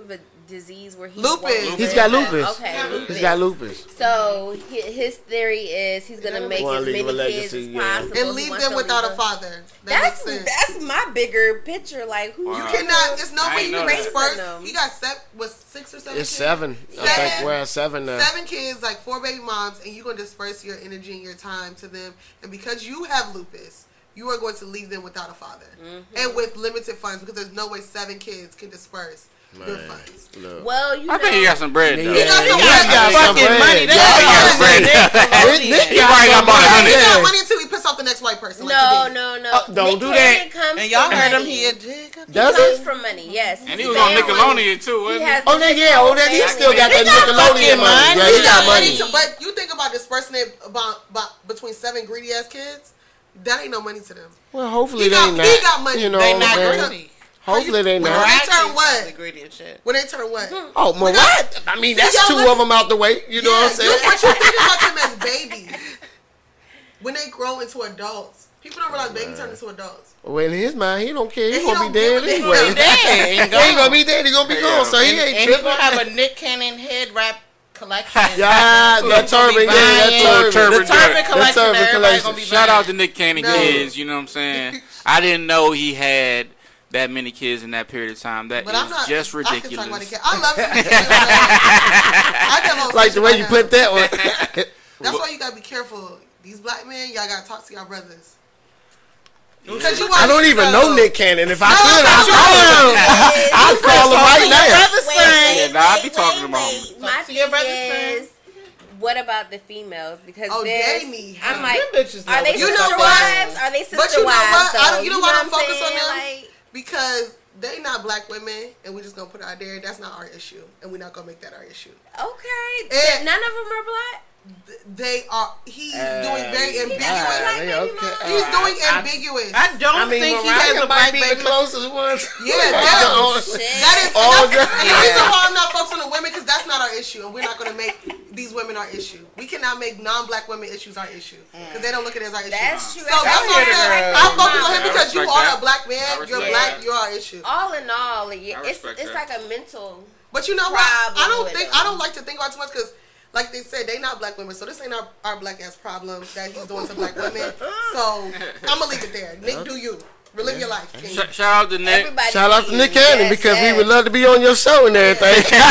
disease where he Lupus. won't He's live? got lupus. Okay, lupus. He's got lupus. So hi- his theory is he's gonna make Wanna as leave many a kids legacy, as yeah. possible. And He leave wants them to without leave a a- father. That That's makes sense. that's my bigger picture. Like who? Wow. You cannot. It's no I way ain't you know can that. disperse. Them. He got seven, was six or seven. It's kids? seven. I Seven. think we're at seven now. Seven kids, like four baby moms, and you're gonna disperse your energy and your time to them. And because you have lupus, you are going to leave them without a father Mm-hmm. and with limited funds because there's no way seven kids can disperse good Man, funds. look. Well, you I know, think he got some bread though. Yeah, got some he bread. got some Fucking bread. money there. Yeah, He got some bread. Nick- Nick He got probably got some about a bread. He hundred. got Yeah. money until he puts off the next white person. Like no, he did. no, no. Oh, don't Nick do Cannon that. Comes And y'all from heard him money. here, Jig. He Does comes he? from money. Yes, And he His was on family- Nickelodeon too, He wasn't has Oh, that, yeah, oh, that, he still got that got Nickelodeon fucking money. money. Yeah, He he got got money money. to, but you think about dispersing it about, about between seven greedy ass kids. That ain't no money to them. Well, hopefully He they got- not. he got money. You know, They not man. greedy. Hopefully they When not. they turn what? The greedy and shit. When they turn what? Oh, well, what? I mean, that's y'all two look- of them out the way. You know what I'm You, saying? but you think about them as babies. When they grow into adults, people don't realize babies turn into adults. Well, in his mind, he don't care. He And he gonna don't be dead give a damn. anyway. He dead. He ain't gonna be dead. He gonna be Yeah. gone. So he And, ain't and he tripping. gonna have a Nick Cannon head wrap collection. Yeah, that turban. Yeah, that buying- turban. The turban collection. turban Everybody collection. gonna be Shout buying. out to Nick Cannon No. kids. You know what I'm saying? I didn't know he had that many kids in that period of time. That But is I'm not. just I can talk about ridiculous. the kid. I love some kids. I got on Like the way you right put now. that one. That's why you gotta be careful. These black men, y'all gotta talk to y'all brothers. Because you I don't even know Nick Cannon. If I No, could, no, I'd no. call him. I'd call him right now. Wait, wait, Yeah, nah, I be wait, talking wait, about wait. him. My Talk to your thing brother's is, what about the females? Because Oh, there's, they need I'm help. like, Them bitches know are they what You sister know the fuck they wives? do. Are they sister But you know wives? what? I Though? don't- you know why I don't what I'm focus on saying? them? Like, Because they not black women, and we just gonna put it out there. That's not our issue, and we're not gonna make that our issue. okay, And- none of them are black. Th- They are. He's Uh, doing very yeah, ambiguous. yeah, okay. He's Uh, doing I- ambiguous. I don't I mean, think he Mariah has a might black be baby. the closest one. Yeah, that, Oh, Shit. that is. Oh, And, that's, and the yeah. reason why I'm not focusing on women because that's not our issue, and we're not gonna make these women our issue. We cannot make non-black women issues our issue because they don't look at it as our issue. That's true. So that's That's what I'm true. saying. I'm focusing on him I because you respect are that. a black I man. You're respect black. that. You're our issue. All in all, yeah, I it's respect it's that. like a mental. But you know what? I Problem don't with think them. I don't like to think about too much because, like they said, they not black women. So this ain't our, our black ass problem that he's doing to black women. So I'm gonna leave it there. Nick, do you relive your life? King. Sh- shout out to Nick. Everybody Shout out to needs- Nick Cannon yes, because yes. we would love to be on your show and everything. No,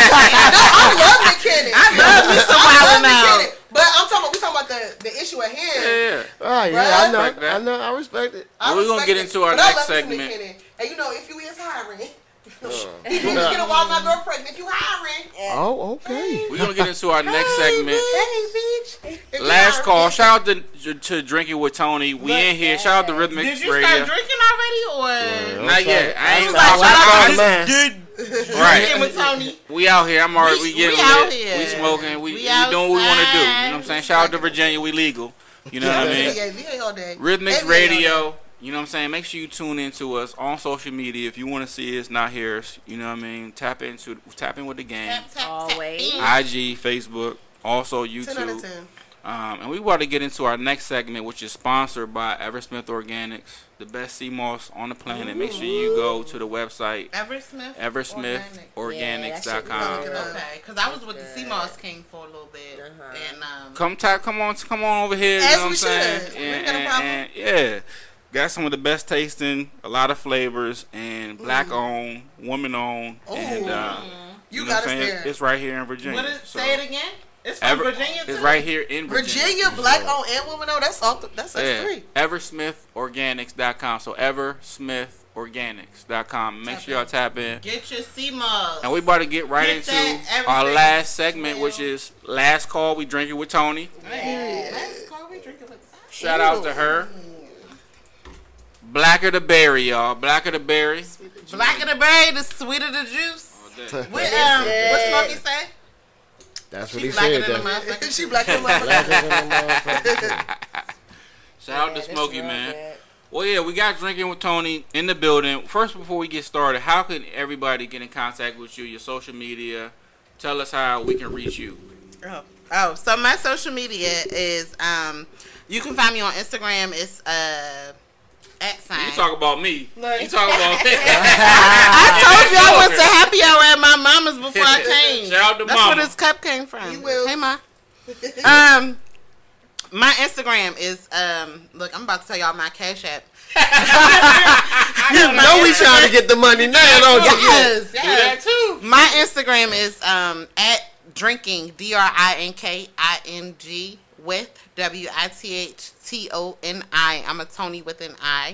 I love Nick Cannon. I love me some I Wild love Nick N' Out. Cannon. But I'm talking about we talking about the, the issue at hand. Yeah. Oh, yeah, Bruh. I know. Respect that. I know. I respect it. I Well, we're gonna respect get it. into our But I next love me some Nick segment. Cannon. And you know, if you is hiring, you need to get a wild my girl pregnant. If you hiring, Oh, okay. We're gonna get into our next segment. hey bitch. If you Last hiring- call. Shout out to, to Drinking with Tony. We in here. Shout out to Rhythmic Did you Radio. start drinking already, or Not yet. I ain't was like, I- shout out I- to I- drinking Right. with Tony? We out here. I'm already. We, We- getting we out lit. here. We smoking. We, We we doing what we want to do. You know what I'm outside. saying? Shout out to Virginia. We legal. You know what I mean? Yeah, V A all day. Rhythmic Every day all day. Radio. You know what I'm saying? Make sure you tune into us on social media if you want to see us, not hear us. You know what I mean? Tap into tap in with the game. Tap, tap, tap. Always. I G, Facebook, also ten out of YouTube. ten. Um, and we about to get into our next segment, which is sponsored by Eversmith Organics, the best sea moss on the planet. Make sure you go to the website Eversmith. eversmith organics dot com. Yeah, Okay, because I was with the Sea Moss King for a little bit, Uh-huh. and um, Come tap, come on, come on over here. You As know what we I'm saying? should. We And, ain't got a and- problem. and, yeah, got some of the best tasting, a lot of flavors, and black Mm. owned, woman owned, and uh, You know got what us I'm saying? there. It's right here in Virginia. what is, So, say it again. It's from Ever- Virginia too. It's right here in Virginia. Virginia, black owned and woman owned. That's all. Th- that's us Yeah. three. eversmith organics dot com. So eversmith organics dot com. Make Tap sure y'all in. tap in. Get your Sea Moss. And we about to get right Get into that our everything last segment, smell. which is last call. We drink it with Tony. Hey, let's call we drinking with Shout out to her. Blacker the berry, y'all. Blacker the berry. Black of the berry, the sweeter the juice. What um, what Smokey say? That's what She he blacker said. than the though. motherfucker. she black and motherfucker. Blacker than the motherfucker. Shout out to Smokey, man. Well, yeah, we got Drinking with Tony in the building. First, before we get started, how can everybody get in contact with you, your social media? Tell us how we can reach you. Oh, oh, so my social media is um, you can find me on Instagram. It's uh, At sign. You talk about me. Look. You talk about me. I told you I went to happy hour at my mama's before I came. Shout out to That's mama. where this cup came from. You will. Hey, ma. Um, my Instagram is um. Look, I'm about to tell y'all my Cash App. You know we trying to get the money now, don't you? Yes, Do that yes. too. My Instagram is um at drinking D R I N K I N G with W I T H T O N I. I'm a Tony with an I.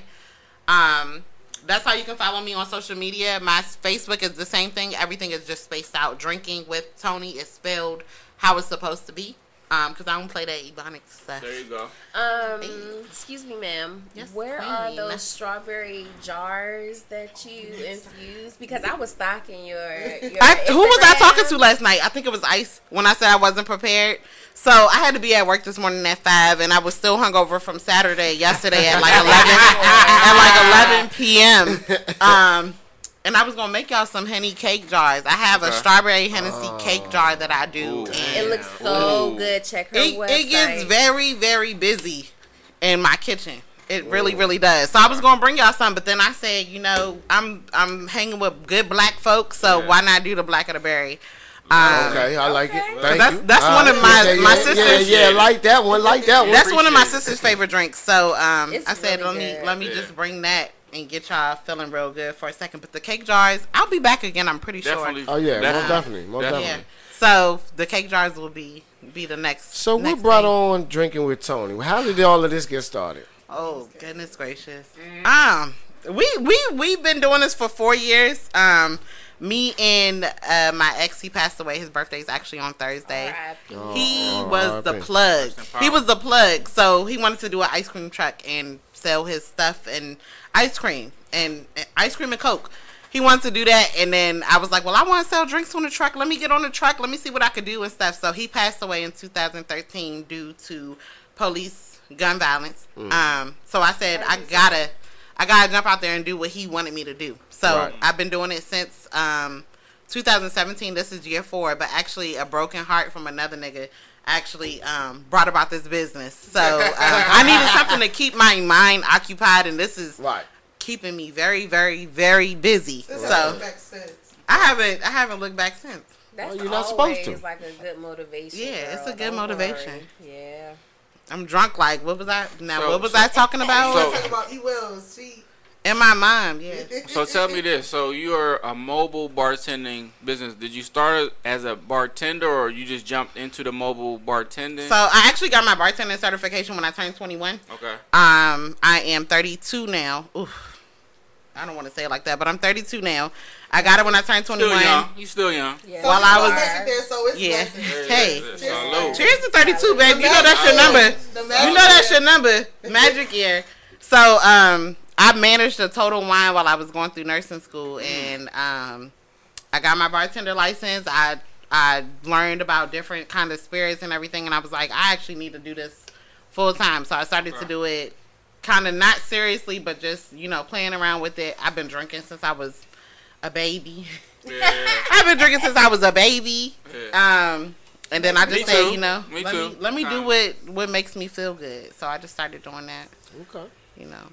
Um, that's how you can follow me on social media. My Facebook is the same thing. Everything is just spaced out. Drinking with Tony is spelled how it's supposed to be. Um, because I don't play that Ebonics stuff. There you go. Um, excuse me, ma'am. Yes, Where are queen. those strawberry jars that you infused? Because I was stalking your. your I, who was I Instagram. talking to last night? I think it was Ice when I said I wasn't prepared. So I had to be at work this morning at five, and I was still hungover from Saturday yesterday at like eleven at like eleven p.m. Um, and I was gonna make y'all some Henny cake jars. I have a Okay. strawberry Hennessy cake jar that I do. Ooh. and It looks so Ooh. good. Check her it, website. it gets very, very busy in my kitchen. It really, really does. So I was gonna bring y'all some, but then I said, you know, I'm I'm hanging with good black folks, so Yeah. why not do the black of the berry? Um, Okay, I like it. Okay. Thank That's- you. that's I one of my- appreciate my it. sisters- Yeah, yeah, like that one, like that one. That's one of my Appreciate it. sister's favorite drinks. So um, It's I said, really let me good. let me Yeah. just bring that and get y'all feeling real good for a second. But the cake jars, I'll be back again. I'm pretty Definitely. Oh yeah, most Definitely. definitely, most Definitely. sure. definitely. Yeah. So the cake jars will be be the next. So next what brought thing. on drinking with Tony? How did all of this get started? Oh goodness gracious. Um, we we we've been doing this for four years. Um, me and uh, my ex, he passed away. His birthday is actually on Thursday. R I P. He Oh, was the R I P. plug. Rest in power. He was the plug. So he wanted to do an ice cream truck and sell his stuff and ice cream and, and ice cream and Coke. He wanted to do that, and then I was like, well, I want to sell drinks on the truck. Let me get on the truck. Let me see what I could do and stuff. So he passed away in two thousand thirteen due to police gun violence. Um, so I said, I gotta, I gotta jump out there and do what he wanted me to do. So Right. I've been doing it since um, two thousand seventeen. This is year four, but actually a broken heart from another nigga actually um, brought about this business. So um, I needed something to keep my mind occupied, and this is Right. keeping me very, very, very busy. This So hasn't back since. I haven't, I haven't looked back since. That's Well, you're not supposed to. always like a good motivation. Yeah, it's girl. a good Don't motivation. worry. Yeah. I'm drunk. Like, what was I? Now, So- what was so- I talking about? So- Talking about he will. She. In my mind, yeah. So tell me this. So you're a mobile bartending business. Did you start as a bartender or you just jumped into the mobile bartending? So I actually got my bartending certification when I turned twenty-one. okay. Um, I am thirty-two now. Oof. I don't want to say it like that, but I'm thirty-two now. I got it when I turned Still twenty-one. young. You still young. Yeah. While I was- Make it there, so it's Yeah. blessings. Hey. Salute. Cheers to thirty-two, baby. You know that's your number. The You magic know that's year. your number. Magic year. So, um, I managed a Total Wine while I was going through nursing school, and um, I got my bartender license. I I learned about different kind of spirits and everything, and I was like, I actually need to do this full time. So I started to do it kind of not seriously, but just, you know, playing around with it. I've been drinking since I was a baby. Yeah. I've been drinking since I was a baby. Yeah. Um, and then I just Me say, too. you know, Me let too. me let me do Kinda. what what makes me feel good. So I just started doing that. Okay. You know.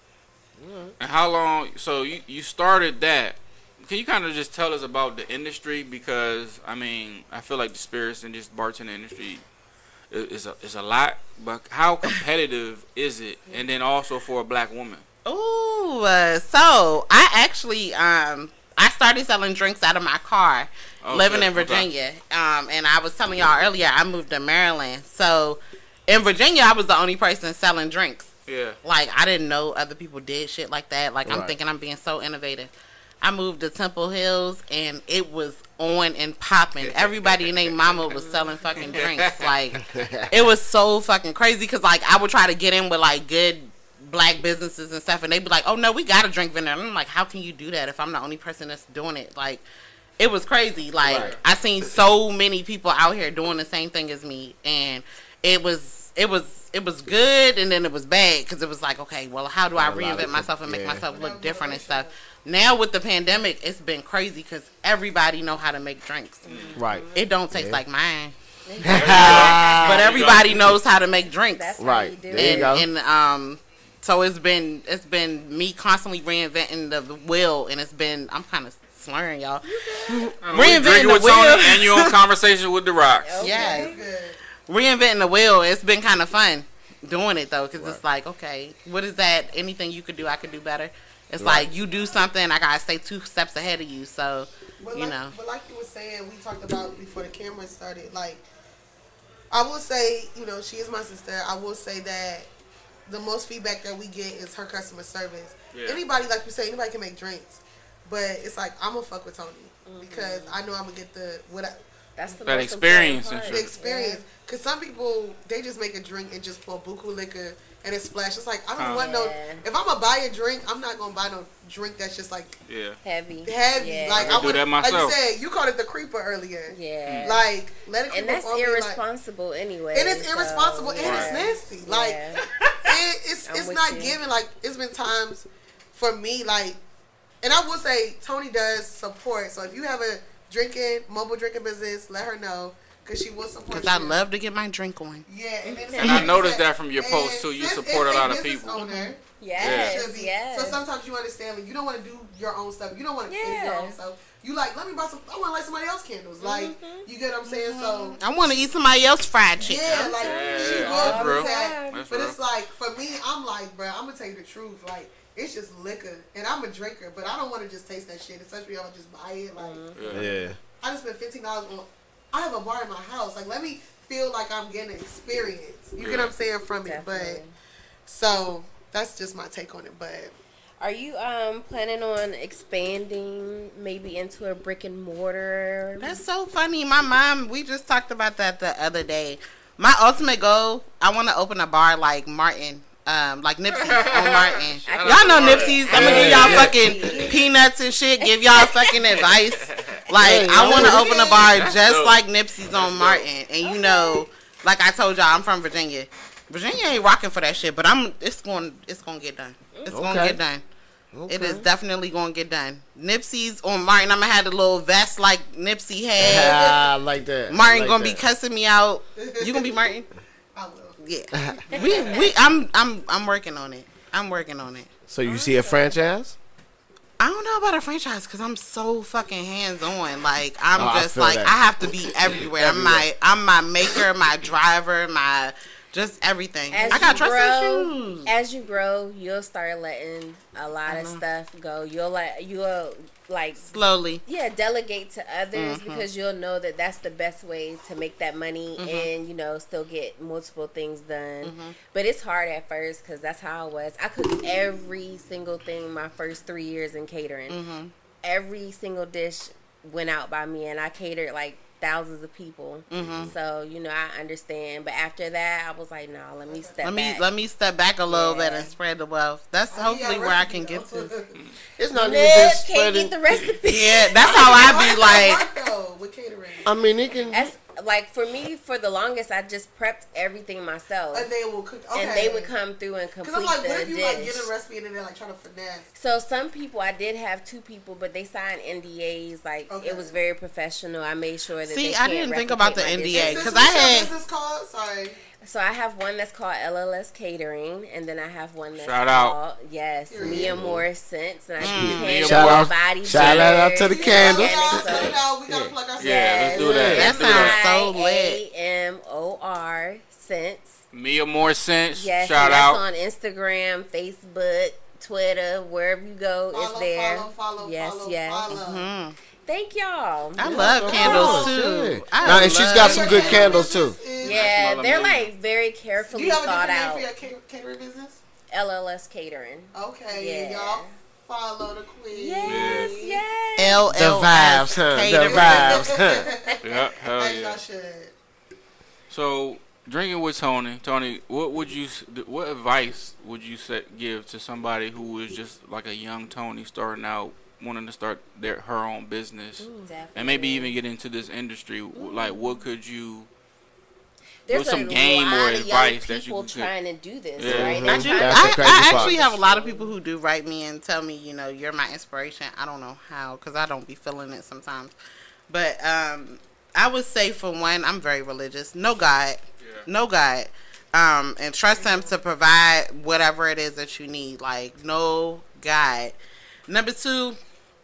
And how long? So you you started that. Can you kind of just tell us about the industry? Because I mean, I feel like the spirits and just bartending industry i- is a is a lot. But how competitive is it? And then also for a black woman. Ooh, uh, so I actually um I started selling drinks out of my car, Okay, living in okay. Virginia. Um, and I was telling y'all earlier, I moved to Maryland. So in Virginia, I was the only person selling drinks. Yeah. Like, I didn't know other people did shit like that. Like, I'm Right. thinking I'm being so innovative. I moved to Temple Hills, and it was on and popping. Everybody and their mama was selling fucking drinks. Like, it was so fucking crazy because, like, I would try to get in with, like, good black businesses and stuff, and they'd be like, oh, no, we got a drink vendor. And I'm like, how can you do that if I'm the only person that's doing it? Like, it was crazy. Like, Right. I seen so many people out here doing the same thing as me, and it was, it was, it was good, and then it was bad because it was like, okay, well, how do I A lot of reinvent people- myself and make yeah. myself look different and stuff? Now with the pandemic, it's been crazy because everybody know how to make drinks. Right. It don't taste Yeah. like mine, Ah, but everybody knows how to make drinks. That's how Right. you do There you it. go. And, and um, So it's been it's been me constantly reinventing the wheel, and it's been I'm kind of slurring y'all. Reinventing the with wheel, Tony and you on Conversation with the Rocks. Okay. yes. Reinventing the wheel. It's been kind of fun doing it though, because right. it's like, okay, what is that? Anything you could do, I could do better. It's right. like you do something, I gotta stay two steps ahead of you. So but you like, know. But like you were saying, we talked about before the camera started. Like, I will say, you know, she is my sister. I will say that the most feedback that we get is her customer service. Yeah. Anybody, like you say, anybody can make drinks, but it's like I'm gonna fuck with Tony mm-hmm. because I know I'm gonna get the what. I, That's the that most experience part. and the experience. Because some people they just make a drink and just pour buku liquor and it's splash. It's like I don't um, want yeah. no. If I'm gonna buy a drink, I'm not gonna buy no drink that's just like yeah heavy. Heavy. Yeah. Like I, I do would, that myself. Like you said, you called it the creeper earlier. Yeah. Like let it. And that's irresponsible like, anyway. And it's so, irresponsible yeah. and it's nasty. Like yeah. it, it's I'm it's with not you. giving. Like it's been times for me like, and I will say Tony does support. So if you have a drinking mobile drinking business, let her know. Cause she will support. Cause I love to get my drink on. Yeah, and, then and I noticed that from your post too. You support a lot of people. Owner, yes, be. yes. So sometimes you understand, like you don't want to do your own stuff. You don't want to yeah. create your own stuff. You like, let me buy some. I want to light somebody else's candles. Like mm-hmm. you get what I'm saying. So I want to eat somebody else's fried chicken. Yeah, like yeah, she yeah, goes that's with real. that. That's But real. it's like for me, I'm like, bro, I'm gonna tell you the truth. Like it's just liquor, and I'm a drinker, but I don't want to just taste that shit. Especially if I just buy it. Like yeah. Yeah. I just spent fifteen dollars on. I have a bar in my house. Like let me feel like I'm getting an experience. You yeah. get what I'm saying from Definitely. it, but so that's just my take on it. But are you um planning on expanding maybe into a brick and mortar? That's so funny. My mom, we just talked about that the other day. My ultimate goal, I want to open a bar like Martin. Um, like Nipsey's on Martin. Y'all know Nipsey's. I'm gonna give y'all fucking peanuts and shit. Give y'all fucking advice. Like I want to open a bar just like Nipsey's on Martin. And you know, like I told y'all, I'm from Virginia. Virginia ain't rocking for that shit, but I'm. It's going. It's gonna get done. It's Okay. gonna get done. Okay. It is definitely gonna get done. Nipsey's on Martin. I'm gonna have the little vest like Nipsey had. Yeah, I like that. Martin like gonna that. be cussing me out. You gonna be Martin? I will. Yeah. we we I'm I'm I'm working on it. I'm working on it. So you see a franchise? I don't know about a franchise because I'm so fucking hands on. Like I'm Oh, I just feel like that. I have to be everywhere. I'm my I'm my maker, my driver, my just everything. As I got you trust grow, issues. As you grow, you'll start letting a lot of stuff go. You'll like you'll like Slowly. yeah delegate to others Mhm. because you'll know that that's the best way to make that money Mhm. and you know still get multiple things done. Mhm. But it's hard at first because that's how I was. I cooked every single thing my first three years in catering. Mhm. Every single dish went out by me, and I catered like thousands of people. Mhm. So you know I understand. But after that, I was like, no, let me step Let me back. let me step back a little Yeah. bit and spread the wealth. That's Oh, hopefully yeah, where I recipe, can get though. to. It's not even Nip, just can't spreading. get the recipe. Yeah, that's how I be like. Like, though, with catering. I mean, it can. That's like for me. For the longest, I just prepped everything myself, And they will cook. Okay. and they would come through and Because complete I'm like, the what if you dish. like get a recipe and then they're like trying to finesse? So some people, I did have two people, but they signed N D As. Like Okay. it was very professional. I made sure that See, they I can't didn't think about the replicate my N D A, dishes. Is 'cause this I what your had- business called? Sorry. So I have one that's called L L S Catering, and then I have one that's Shout out. called yes Period. Mia Morris Scents, and I Mm. do Mia candles, Shout out- body shout out butters, to the candles. Yeah, organic y'all, soap. you know, we gotta plug ourselves. Yeah, let's do that. That Let's do sounds that. so lit. A M O R Scents. Mia More Sense. Yes, Shout and that's out. on Instagram, Facebook, Twitter, wherever you go, Follow, it's there. follow, follow, yes, follow, yes. follow. Mhm. Thank y'all. I love candles Oh, too. shit. I Nah, and she's love- got some good candles too. Is- Yeah, That's they're my like very Do carefully you have a thought different name out. for your cater- catering business? L L S Catering. Okay, Yeah. y'all follow the queen. Yes, yes. L The L vibes, huh? The Catering. vibes, huh? Yeah, hell As yeah. y'all should. So, drinking with Tony, Tony, what would you, s- what advice would you say, give to somebody who is just like a young Tony starting out, wanting to start their her own business, Definitely. and maybe even get into this industry? Like, what could you? There's what's some a game lot or of young advice that you people could get? trying to do this, Yeah. right? Mhm. They're I, do, trying- That's the I, crazy I part. actually have a lot of people who do write me and tell me, you know, you're my inspiration. I don't know how, because I don't be feeling it sometimes. But um, I would say, for one, I'm very religious. No God. Yeah. No God. um, and trust him to provide whatever it is that you need. Like, no God. Number two,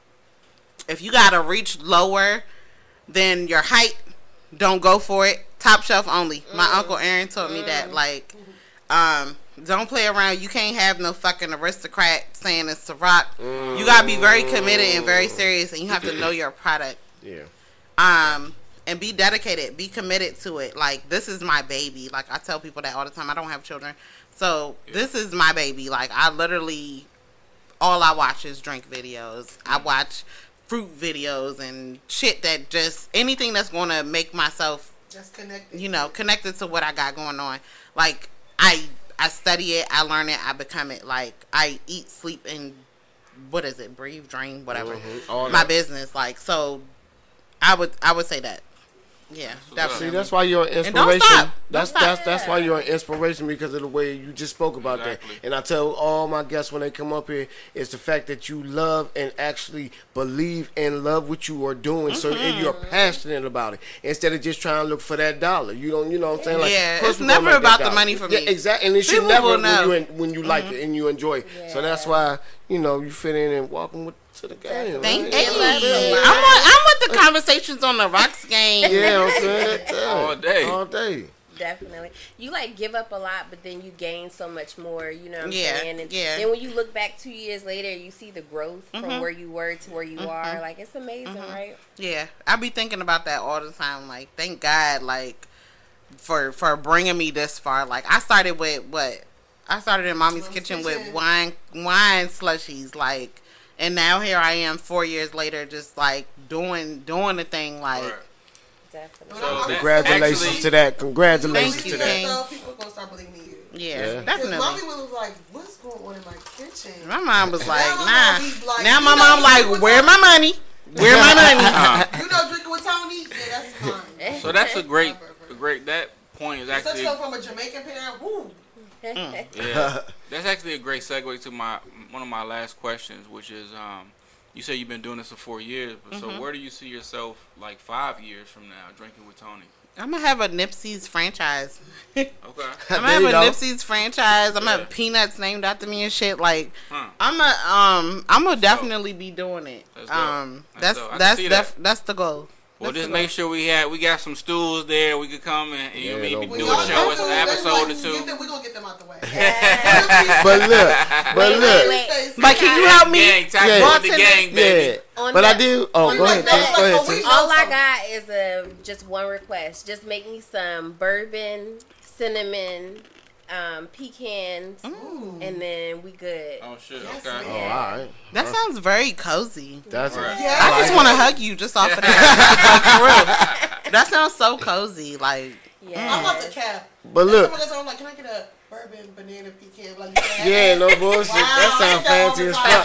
if you gotta reach lower than your height, don't go for it. Top shelf only. My mm. Uncle Aaron told me mm. that. Like, um, don't play around. You can't have no fucking aristocrat saying it's Ciroc. Mm. You gotta be very committed and very serious, and you have to know your product. Yeah. Um, and be dedicated. Be committed to it. Like, this is my baby. Like, I tell people that all the time. I don't have children, so yeah. this is my baby. Like, I literally, all I watch is drink videos. I watch fruit videos and shit that just anything that's gonna make myself just connected. You know, connected to what I got going on. Like, I. I study it, I learn it, I become it. Like, I eat, sleep, and what is it? Breathe, dream, whatever. Mm-hmm. My that. business. Like, so I would I would say that. Yeah, definitely. See, that's why you're an inspiration. And don't stop. Don't that's stop. that's that's why you're an inspiration, because of the way you just spoke about exactly. that. And I tell all my guests when they come up here, it's the fact that you love and actually believe and love what you are doing, mm-hmm. so and you're passionate about it instead of just trying to look for that dollar. You don't, you know what I'm saying? Like, yeah, it's never about the money for me. Yeah, exactly. And it should People never will know. when you when you mm-hmm. like it and you enjoy it. Yeah. So that's why, you know, you fit in and walking with. To the game. Thank right? you. I'm with, I'm with the conversations on the Rocks game. Yeah, I'm saying that all day, all day. Definitely, you like give up a lot, but then you gain so much more. You know what I'm yeah, saying? And yeah. then when you look back two years later, you see the growth mm-hmm. from where you were to where you mm-hmm. are. Like, it's amazing, mm-hmm. right? Yeah, I be thinking about that all the time. Like, thank God, like for for bringing me this far. Like, I started with what I started in Mommy's Mom's kitchen, kitchen with wine wine slushies, like. And now here I am, four years later, just like doing doing the thing, like. Right. Definitely. So congratulations actually, to that. Congratulations Thank to you, that. King. So people gonna start believing you. Yeah, Yeah. definitely. Mommy was like, "What's going on in my kitchen?" My mom was like, Now my nah. mom be like, Now you my know mom drinking like, with where Tony? my money? Where my money? You know, drinking with Tony? Yeah, that's fine. So that's a great, a great. That point is Such actually. come from a Jamaican parent. Woo. Yeah, that's actually a great segue to my one of my last questions, which is, um, you say you've been doing this for four years, but Mm-hmm. so where do you see yourself like five years from now, drinking with Tony? I'm gonna have a Nipsey's franchise. Okay. I'm gonna There have you a go. Nipsey's franchise. I'm gonna Yeah. have peanuts named after me and shit. Like, Huh. I'm a um, I'm gonna definitely be doing it. That's dope. Um, That's that's dope. I can that's see that's, that. that's the goal. Well, That's just the make goal. sure we had we got some stools there. We could come and, and you Yeah, maybe no do bullshit. a Y'all show, know an that's episode like, or get two. them- we gonna get them out the way. But look, but Wait, look, wait, wait. But can you help me? Gang, tap Yeah. on the gang, yeah. baby. On But the- I do. Oh, on go the ahead, back- Tish. Go ahead, so we- Tish. All I got is a just one request. Just make me some bourbon, cinnamon, um, pecans, and then we good. Oh shit. Yes, Okay. Oh, all right. That sounds very cozy. That's it. Right. Yeah. I just want to hug you just off of that. Like, for real. That sounds so cozy. Like, Yeah. I'm about to cap. But look, Someone I'm like, can I get a bourbon banana pecan? Like, you can yeah, have no that? bullshit. Wow, That I sounds get that all fancy the as time.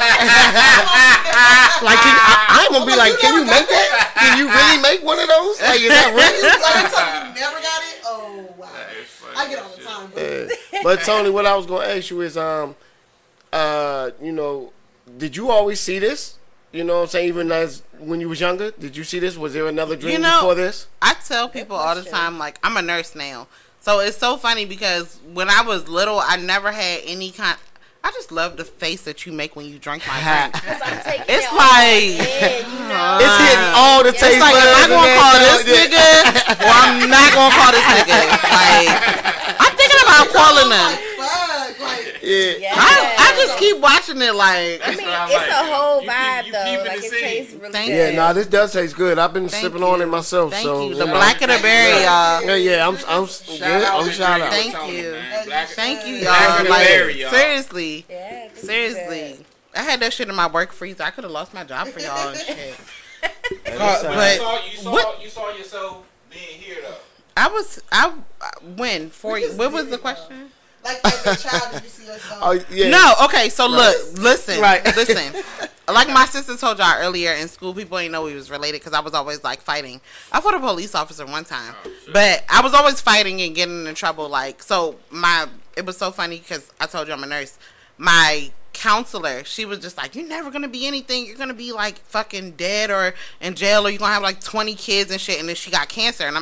fuck. Like, can, I, I ain't gonna be I'm like, like, can you you never make that? got Can you really make one of those? Like, is that real? Like, you tell me you never got it? Oh, wow. It's funny I get all as the shit. time. But Yeah. But Tony, what I was gonna ask you is, um, uh, you know, did you always see this? You know what I'm saying? Even as when you was younger, did you see this? Was there another dream You know- before this? I tell people all the question. time, like, I'm a nurse now. So it's so funny because when I was little, I never had any kind. I just love the face that you make when you drink my drink. Cause I'm taking It's it all like- in, you know. It's hitting all the taste It's like, am I buds gonna and call that- this nigga or I'm not gonna call this nigga? Like, I'm thinking about calling I'm them. like, fuck. Like, Yeah. Yeah. I, I just keep watching it like, I mean, what I it's like. a whole You- you vibe peep- you though. peeping Like the it scene. tastes really Thank good. Yeah, nah, this does taste good. I've been Thank sipping you. on it myself. thank so you. The know. black of the berry, y'all. Yeah, yeah, I'm, I'm Shout good. out I'm to shout Drinking out. with Thank Tony, you. man. Black- Thank you, Black y'all. of the Like, berry, y'all. seriously. Yeah, this is Seriously. good. I had that shit in my work freezer. I could have lost my job for y'all and shit. That's Uh, all You right. but- saw, you saw, what- you saw yourself being here though. I was, I, when? For We you. just What was did the it, question? like as a child, did you see yourself? Oh, yeah. No, okay, so look, listen, Right. listen. Like my sister told y'all earlier in school, people didn't know we was related because I was always like fighting. I fought a police officer one time, Oh, shit. but I was always fighting and getting in trouble. Like, so my, it was so funny because I told you I'm a nurse. My counselor, she was just like, you're never gonna be anything. You're gonna be like fucking dead or in jail, or you're gonna have like twenty kids and shit. And then she got cancer, and I'm a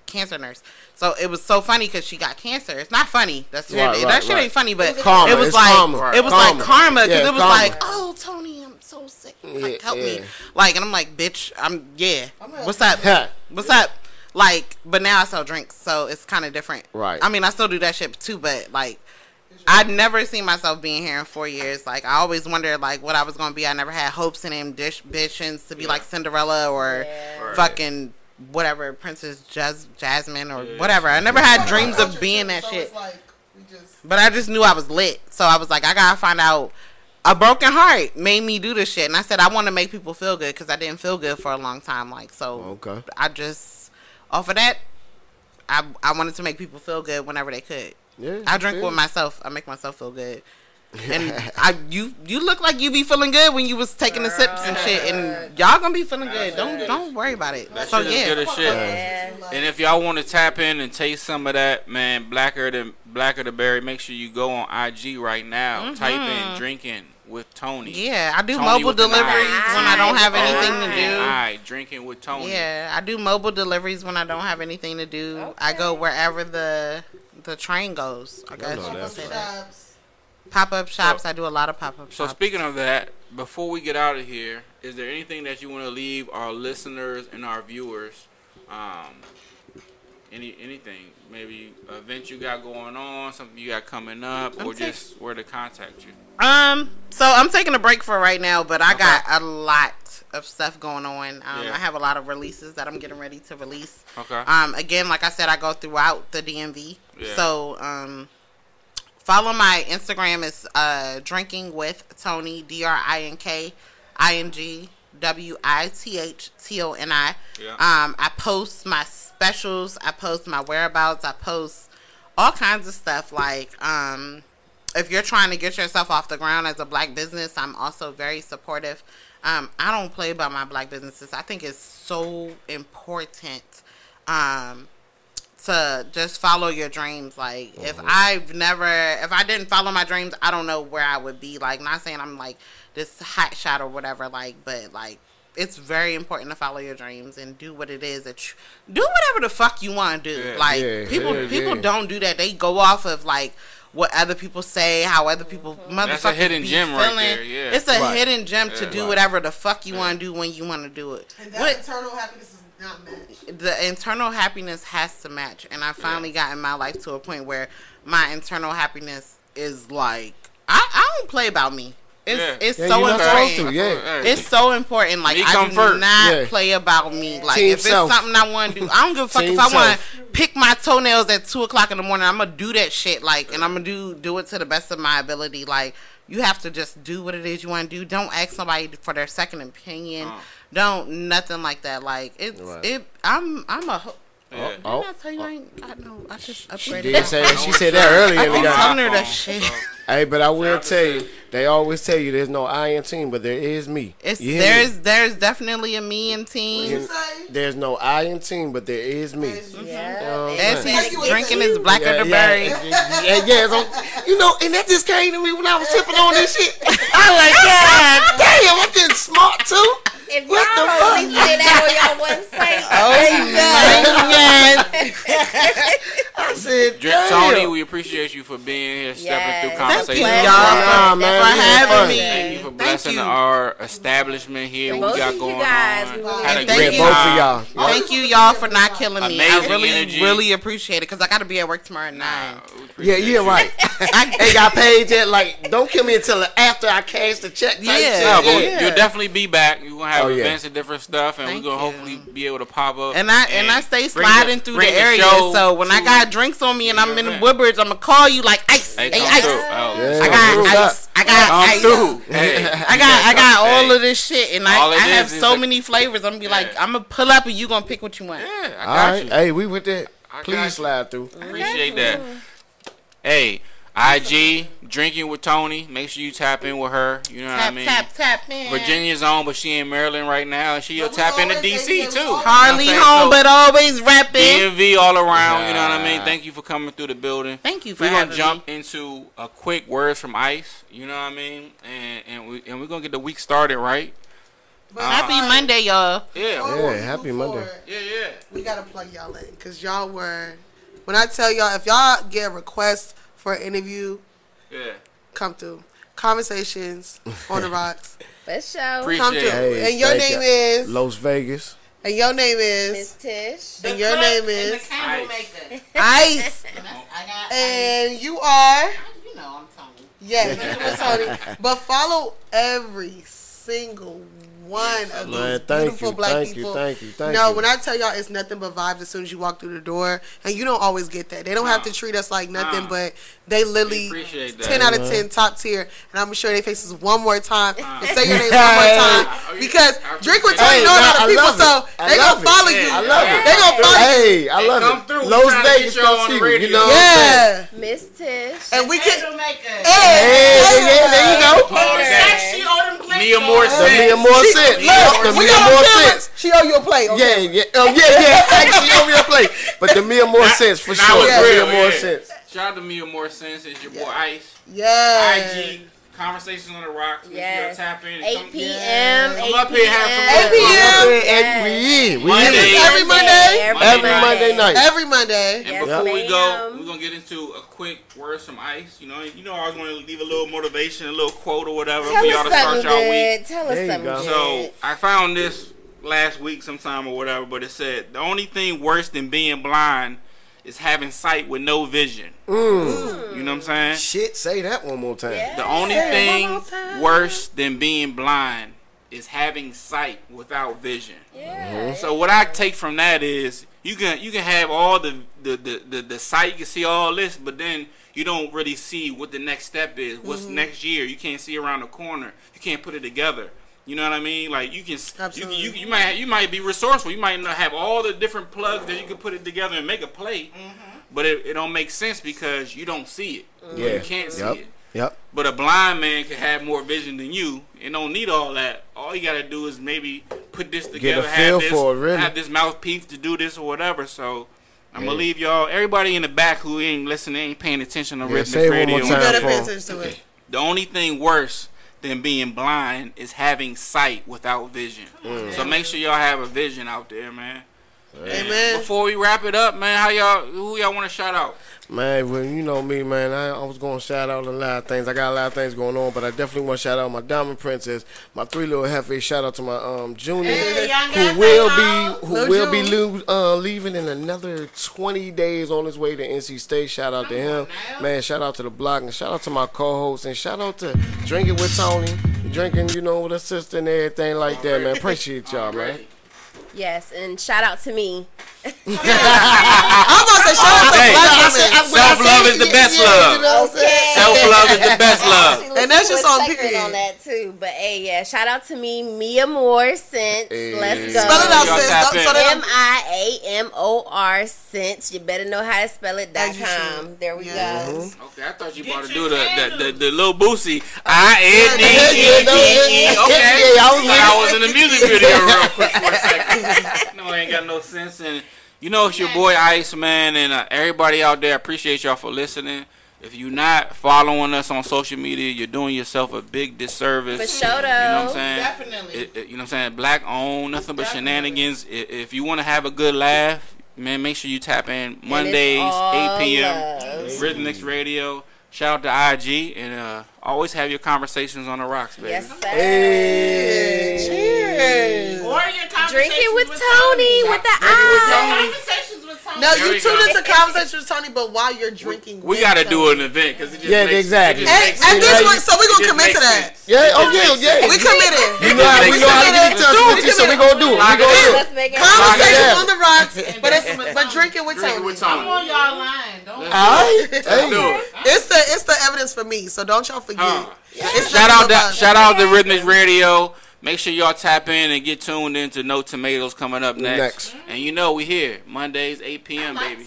cancer nurse. So it was so funny because she got cancer. It's not funny. That's Right, shit, right, that shit right. ain't funny, but Karma, it was it's like karma. it was Karma. like karma because Yeah, it was karma. like, oh Tony, I'm so sick. Like Yeah, help me, yeah. like, and I'm like, bitch, I'm yeah. gonna What's up? help What's up? Like, but now I sell drinks, so it's kind of different. Right. I mean, I still do that shit too, but like, I'd never seen myself being here in four years. Like, I always wondered like what I was gonna be. I never had hopes and ambitions to be like Cinderella or Yeah. Right. fucking whatever Princess Jas- Jasmine or Yeah. whatever. I never had dreams of being that so shit. It's like, we just, But I just knew I was lit. So I was like, I gotta find out. A broken heart made me do this shit. And I said, I want to make people feel good because I didn't feel good for a long time. Like, so Okay. I just, off of that, I, I wanted to make people feel good whenever they could. Yeah, I drink yeah. with myself. I make myself feel good. And I, you, you look like you be feeling good when you was taking the sips and shit. And y'all gonna be feeling good. Don't, don't worry about it. That So shit is good yeah. as shit. Yeah. And if y'all want to tap in and taste some of that, man, Blacker than Blacker the Berry, make sure you go on I G right now. Type in drinking with Tony. Yeah, I do Tony mobile with an I. deliveries when I don't have anything to do. Alright, drinking with Tony. Yeah, I do mobile deliveries when I don't have anything to do. I go wherever the the train goes. I guess know you that. can say that. jobs. Pop up shops. I do a lot of pop up So shops. speaking of that, before we get out of here, is there anything that you want to leave our listeners and our viewers? Um, any anything? Maybe an event you got going on, something you got coming up, I'm or taking- just where to contact you? Um, so I'm taking a break for right now, but I Okay. got a lot of stuff going on. Um, Yeah. I have a lot of releases that I'm getting ready to release. Okay. Um, again, like I said, I go throughout the D M V. Yeah. So, um, follow my Instagram is uh drinking with Tony, D R I N K I N G W I T H T O N I. Yeah. Um, I post my specials. I post my whereabouts. I post all kinds of stuff. Like, um, if you're trying to get yourself off the ground as a black business, I'm also very supportive. Um, I don't play about my black businesses. I think it's so important um, to just follow your dreams. Like, if I've never, if I didn't follow my dreams, I don't know where I would be. Like, not saying I'm like this hot shot or whatever, like, but like, it's very important to follow your dreams and do what it is that you do. Whatever the fuck you want to do. Yeah. Like, Yeah, people, yeah, people yeah. don't do that. They go off of like what other people say, how other people motherfuckers That's a hidden be gem right feeling. there, yeah. It's a Right. hidden gem to Yeah. do Right. whatever the fuck you want to do when you want to do it. And that What- internal happiness is not matched. the internal happiness has to match, and I finally got in my life to a point where my internal happiness is like I, I don't play about me. It's Yeah. it's Yeah, so you're not supposed important. to, yeah. It's so important. Like Me I come do first. not Yeah. play about me. Like Team if it's self. something I want to do, I don't give a fuck Team if I want self. to pick my toenails at two o'clock in the morning. I'm gonna do that shit. Like, and I'm gonna do do it to the best of my ability. Like, you have to just do what it is you want to do. Don't ask somebody for their second opinion. Uh. Don't nothing like that. Like it's Right. it. I'm I'm a. Ho- Yeah. Did Oh, I tell you I ain't got no? I just she upgraded. did my- say that. She said that earlier. I in the keep guy. telling her that shit. Hey, but I will Shout out to tell you, Sid. they always tell you there's no I in team, but there is me. It's You hear me? there's there's definitely a me and team. You- There's no I in team, but there is me. Yeah. know what I'm As saying? he's drinking his blacker the berry. Yeah, yeah, yeah, so- you know, and that just came to me when I was sipping on this shit. I was like, God damn, I'm getting smart too. If What y'all the don't replay that on your website, Oh man. I said, Drink damn. Tony, we appreciate you for being here, stepping Yes. through Thank conversation. Thank you, Pleasure. y'all, Nah, for, man, for we had having fun. me. Thank you for blessing you. our establishment here. Both we got of you going guys, on. we really Had a appreciate great it. Both of time. y'all. Thank you, y'all, for not killing me. I Amazing really, energy. really appreciate it because I got to be at work tomorrow at nine. We Yeah, appreciate yeah, you. right. I ain't got paid yet. Like, don't kill me until after I cash the check. type Yeah. shit. No, but Yeah. you'll definitely be back. You're gonna have Oh, yeah. events and different stuff, and Thank we're gonna you. hopefully be able to pop up. And I and I stay bring sliding the- through bring the area. show So when I to- got drinks on me and I'm in event. Woodbridge, I'm gonna call you like ice. Hey, Hey, come ice. through. Oh, Yeah. I Come got ice. I got Come ice. through. Hey, I got I got all Hey. of this shit, and All I, it I have is is so a- many flavors. I'm gonna be like, Yeah. I'm gonna pull up and you gonna pick what you want. Yeah, I All got right. you. Hey, we with that. I got Please you. slide through. Appreciate that. Hey, I G drinking with Tony. Make sure you tap in with her. You know what I Tap mean. tap tap man. Virginia's on, but she in Maryland right now, and she'll But we tap into always D say C that we too. always- Hardly You know what I'm home, saying? but always rapping. D M V all around. You know what I mean. Yeah. Thank you for coming through the building. Thank you for We're gonna having jump me. into a quick words from Ice. You know what I mean, and and we and we're gonna get the week started right. But Happy Monday, y'all. Yeah. before Yeah, we happy move Monday. forward, Yeah, yeah. We gotta plug y'all in because y'all were. When I tell y'all, if y'all get a request for an interview, Yeah. come through. Conversations on the rocks. For sure. Appreciate Come through. it. Hey, And your thank name ya. is. Las Vegas. And your name Miss is. Tish. And your name And the is candle Ice. maker. Ice. I got. And you are. You know I'm Tony. Yes, Mister Tony. But follow every single one of these Man, thank beautiful you, black thank you, people. thank you, thank no, you. when I tell y'all it's nothing but vibes as soon as you walk through the door, and you don't always get that. They don't have to treat us like nothing, Nah. but they literally We appreciate that. ten out of Yeah. ten top tier. And I'm gonna show their faces one more time Uh. and say your name one more time Oh, you- because I Drink with appreciate Tony Hey, know a nah, lot I of people, love it. so I they love gonna it. follow Yeah, you. I love it. They gonna follow you. Hey, I love come it. through. We Las trying to Vegas get y'all come on see the you. radio. You know what I'm saying? Yeah, Miss Tish. and we can. Candle maker. Hey, Hey, yeah, there you go. Sex, she owe them plates. Mia Moore y'all. The Sense. Mia Moore She- Sense. look, The we Mia got Moore on camera. Sense. She owe you a plate. Okay? Yeah, yeah. Oh, yeah, yeah. Actually, over your plate. But the Mia Moore Sense, for Now sure. it's The real, Mia Moore yeah. Sense. Shout out to Mia Moore Sense. It's your boy Ice. Yeah. I G. Conversations on the Rocks. Make sure Yes. y'all tap in. eight Come- p.m. Come eight up here, have some eight fun. p.m. Yes. We in. We Monday. in. Every Monday? Every Monday night. Every Monday. And Yes, before we go, ma'am. we're gonna get into a quick word from Ice. You know, you know, I always want to leave a little motivation, a little quote or whatever Tell for y'all us to start something y'all week. good. Tell us There you something go. good. So I found this last week sometime or whatever, but it said the only thing worse than being blind is having sight with no vision. Mm. You know what I'm saying? Shit, say that one more time. Yeah. The only Say it one thing more time. worse than being blind is having sight without vision. Yeah. So what I take from that is you can you can have all the the, the, the, the sight, you can see all this, but then you don't really see what the next step is. What's next year? You can't see around the corner. You can't put it together. You know what I mean? Like you can, you, Absolutely. you you might you might be resourceful. You might not have all the different plugs that you can put it together and make a play, but it, it don't make sense because you don't see it. Yeah. You can't see Yep. it. Yep. But a blind man can have more vision than you. It don't need all that. All you gotta do is maybe put this together, a feel have this, for it, really. have this mouthpiece to do this or whatever. So I'm Yeah. gonna leave y'all, everybody in the back who ain't listening, ain't paying attention on Yeah, Rhythmic say it one Radio. more You time. better for pay him. attention to it. The only thing worse than being blind is having sight without vision. Mm. So make sure y'all have a vision out there, man. Amen. Before we wrap it up, man, how y'all, who y'all want to shout out? Man, well, you know me, man. I, I was going to shout out a lot of things. I got a lot of things going on, but I definitely want to shout out my Diamond Princess, my three little heifers. Shout out to my um junior, Hey, young who heifer, will y'all. be who Lil will be June. lo- uh, leaving in another twenty days on his way to N C State. Shout out to him, man. Shout out to the block, and shout out to my co-host, and shout out to Drinking with Tony, drinking, you know, with her sister and everything like that, man. Appreciate y'all, man. Yes, and shout out to me. I'm about to say shout out to Hey, black I said- women. I- when I Self-love say- is the yeah, best yeah, love. You know what I'm saying? Self-love is the best love. And that's just on Second period. on that too. But hey, yeah, shout out to me, Mia Moore Sense. Hey. Let's go. Spell it out, Y'all sis. tap Don't- in. so they M don't- I A M O R Sense. You better know how to spell it. Dot As you com. should. There we Yes. go. Okay, I thought you Get about to your do the the, candles. the, the little Boosie. I N D Yeah, E yeah, no, E yeah, E. yeah, Okay. yeah, I was Thought I was in the music video real quick for a second. No, I ain't got no sense. And you know, it's your boy Ice, man, and uh, everybody out there. I appreciate y'all for listening. If you're not following us on social media, you're doing yourself a big disservice. For sure, You know what I'm though. saying? Definitely. It- it- you know what I'm saying? Black owned, nothing but Definitely. shenanigans. I- If you want to have a good laugh, man, make sure you tap in And it's Mondays, all eight p.m. love. Rhythmics Radio. Shout out to I G, and uh, always have your conversations on the rocks, baby. Yes, sir. Hey. Cheers. Or your conversations Drink it with, with Tony, with the eye. Conversations with Tony. No, There you we tune go. into conversations with Tony, but while you're drinking, We with got to Tony. do an event because it just Yeah, makes, exactly. It just And, makes and sense. this Yeah, one, so we're It gonna just commit to makes that. sense. Yeah, It oh just yeah, makes yeah. sense. We committed. You know how we know how to get in touch with you, so we gonna do it. We gonna do it. Let's make it Conversations Yeah. on the rocks, And but it's drinking with but Tony. drinking with Drink it Tony. with I'm Tony. on y'all line. Don't. All right. Let's Hey. do it. It's the it's the evidence for me, so don't y'all forget. Huh. It's Shout nothing out but that, love. shout out to Rhythmics Radio. Make sure y'all tap in and get tuned into No Tomatoes coming up next. Next. And you know we here Mondays eight p.m. baby.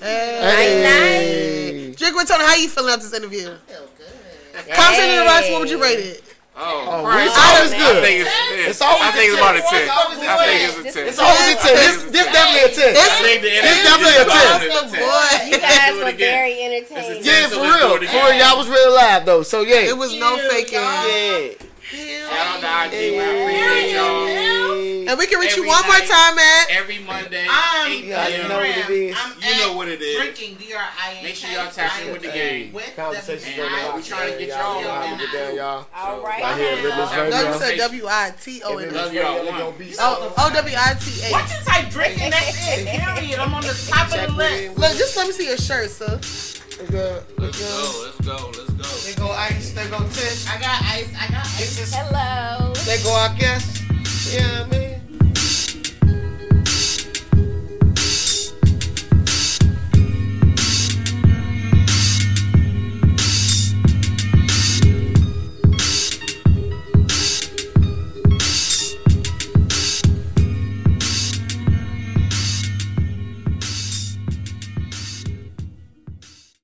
Hey. Drink with Tony, how you feeling after this interview? feel good. Conversation on the rocks, what would you rate it? Oh, Oh, right. it's always I good. think it's, yeah. It's always I think it's a about a ten. ten. It's always a I think ten. it's a ten. It's always a ten. This, this definitely a ten. I think the This energy definitely a is ten. about a ten. Boy. You guys do it were again. very This is entertaining. Yeah, So for let's do real. it For real, y'all was real live though. So yeah. It was no faking. Yeah. Shout out to I G. We appreciate y'all. And we can reach you every one more night, time at every Monday. I'm eight Yeah, you p.m. know what it is. I'm You know what it is. Drinking, D R I N K. Make sure y'all tap in with the game. With Conversations the on the And rocks. we trying to get y'all. y'all Y'all on. get down, y'all. All right. Right here, Rhythms No, Radio. you said W I T O N. Love y'all. One. Oh, O W I T What H. you type drinking? That's it. Period. I'm on the top of the list. Look, just let me see your shirt, sir. Let's go. Let's go. Let's go. Let's go. They go ice, they go tish. I got ice. I got ice. This is, Hello. they go our guests. Yeah, I mean.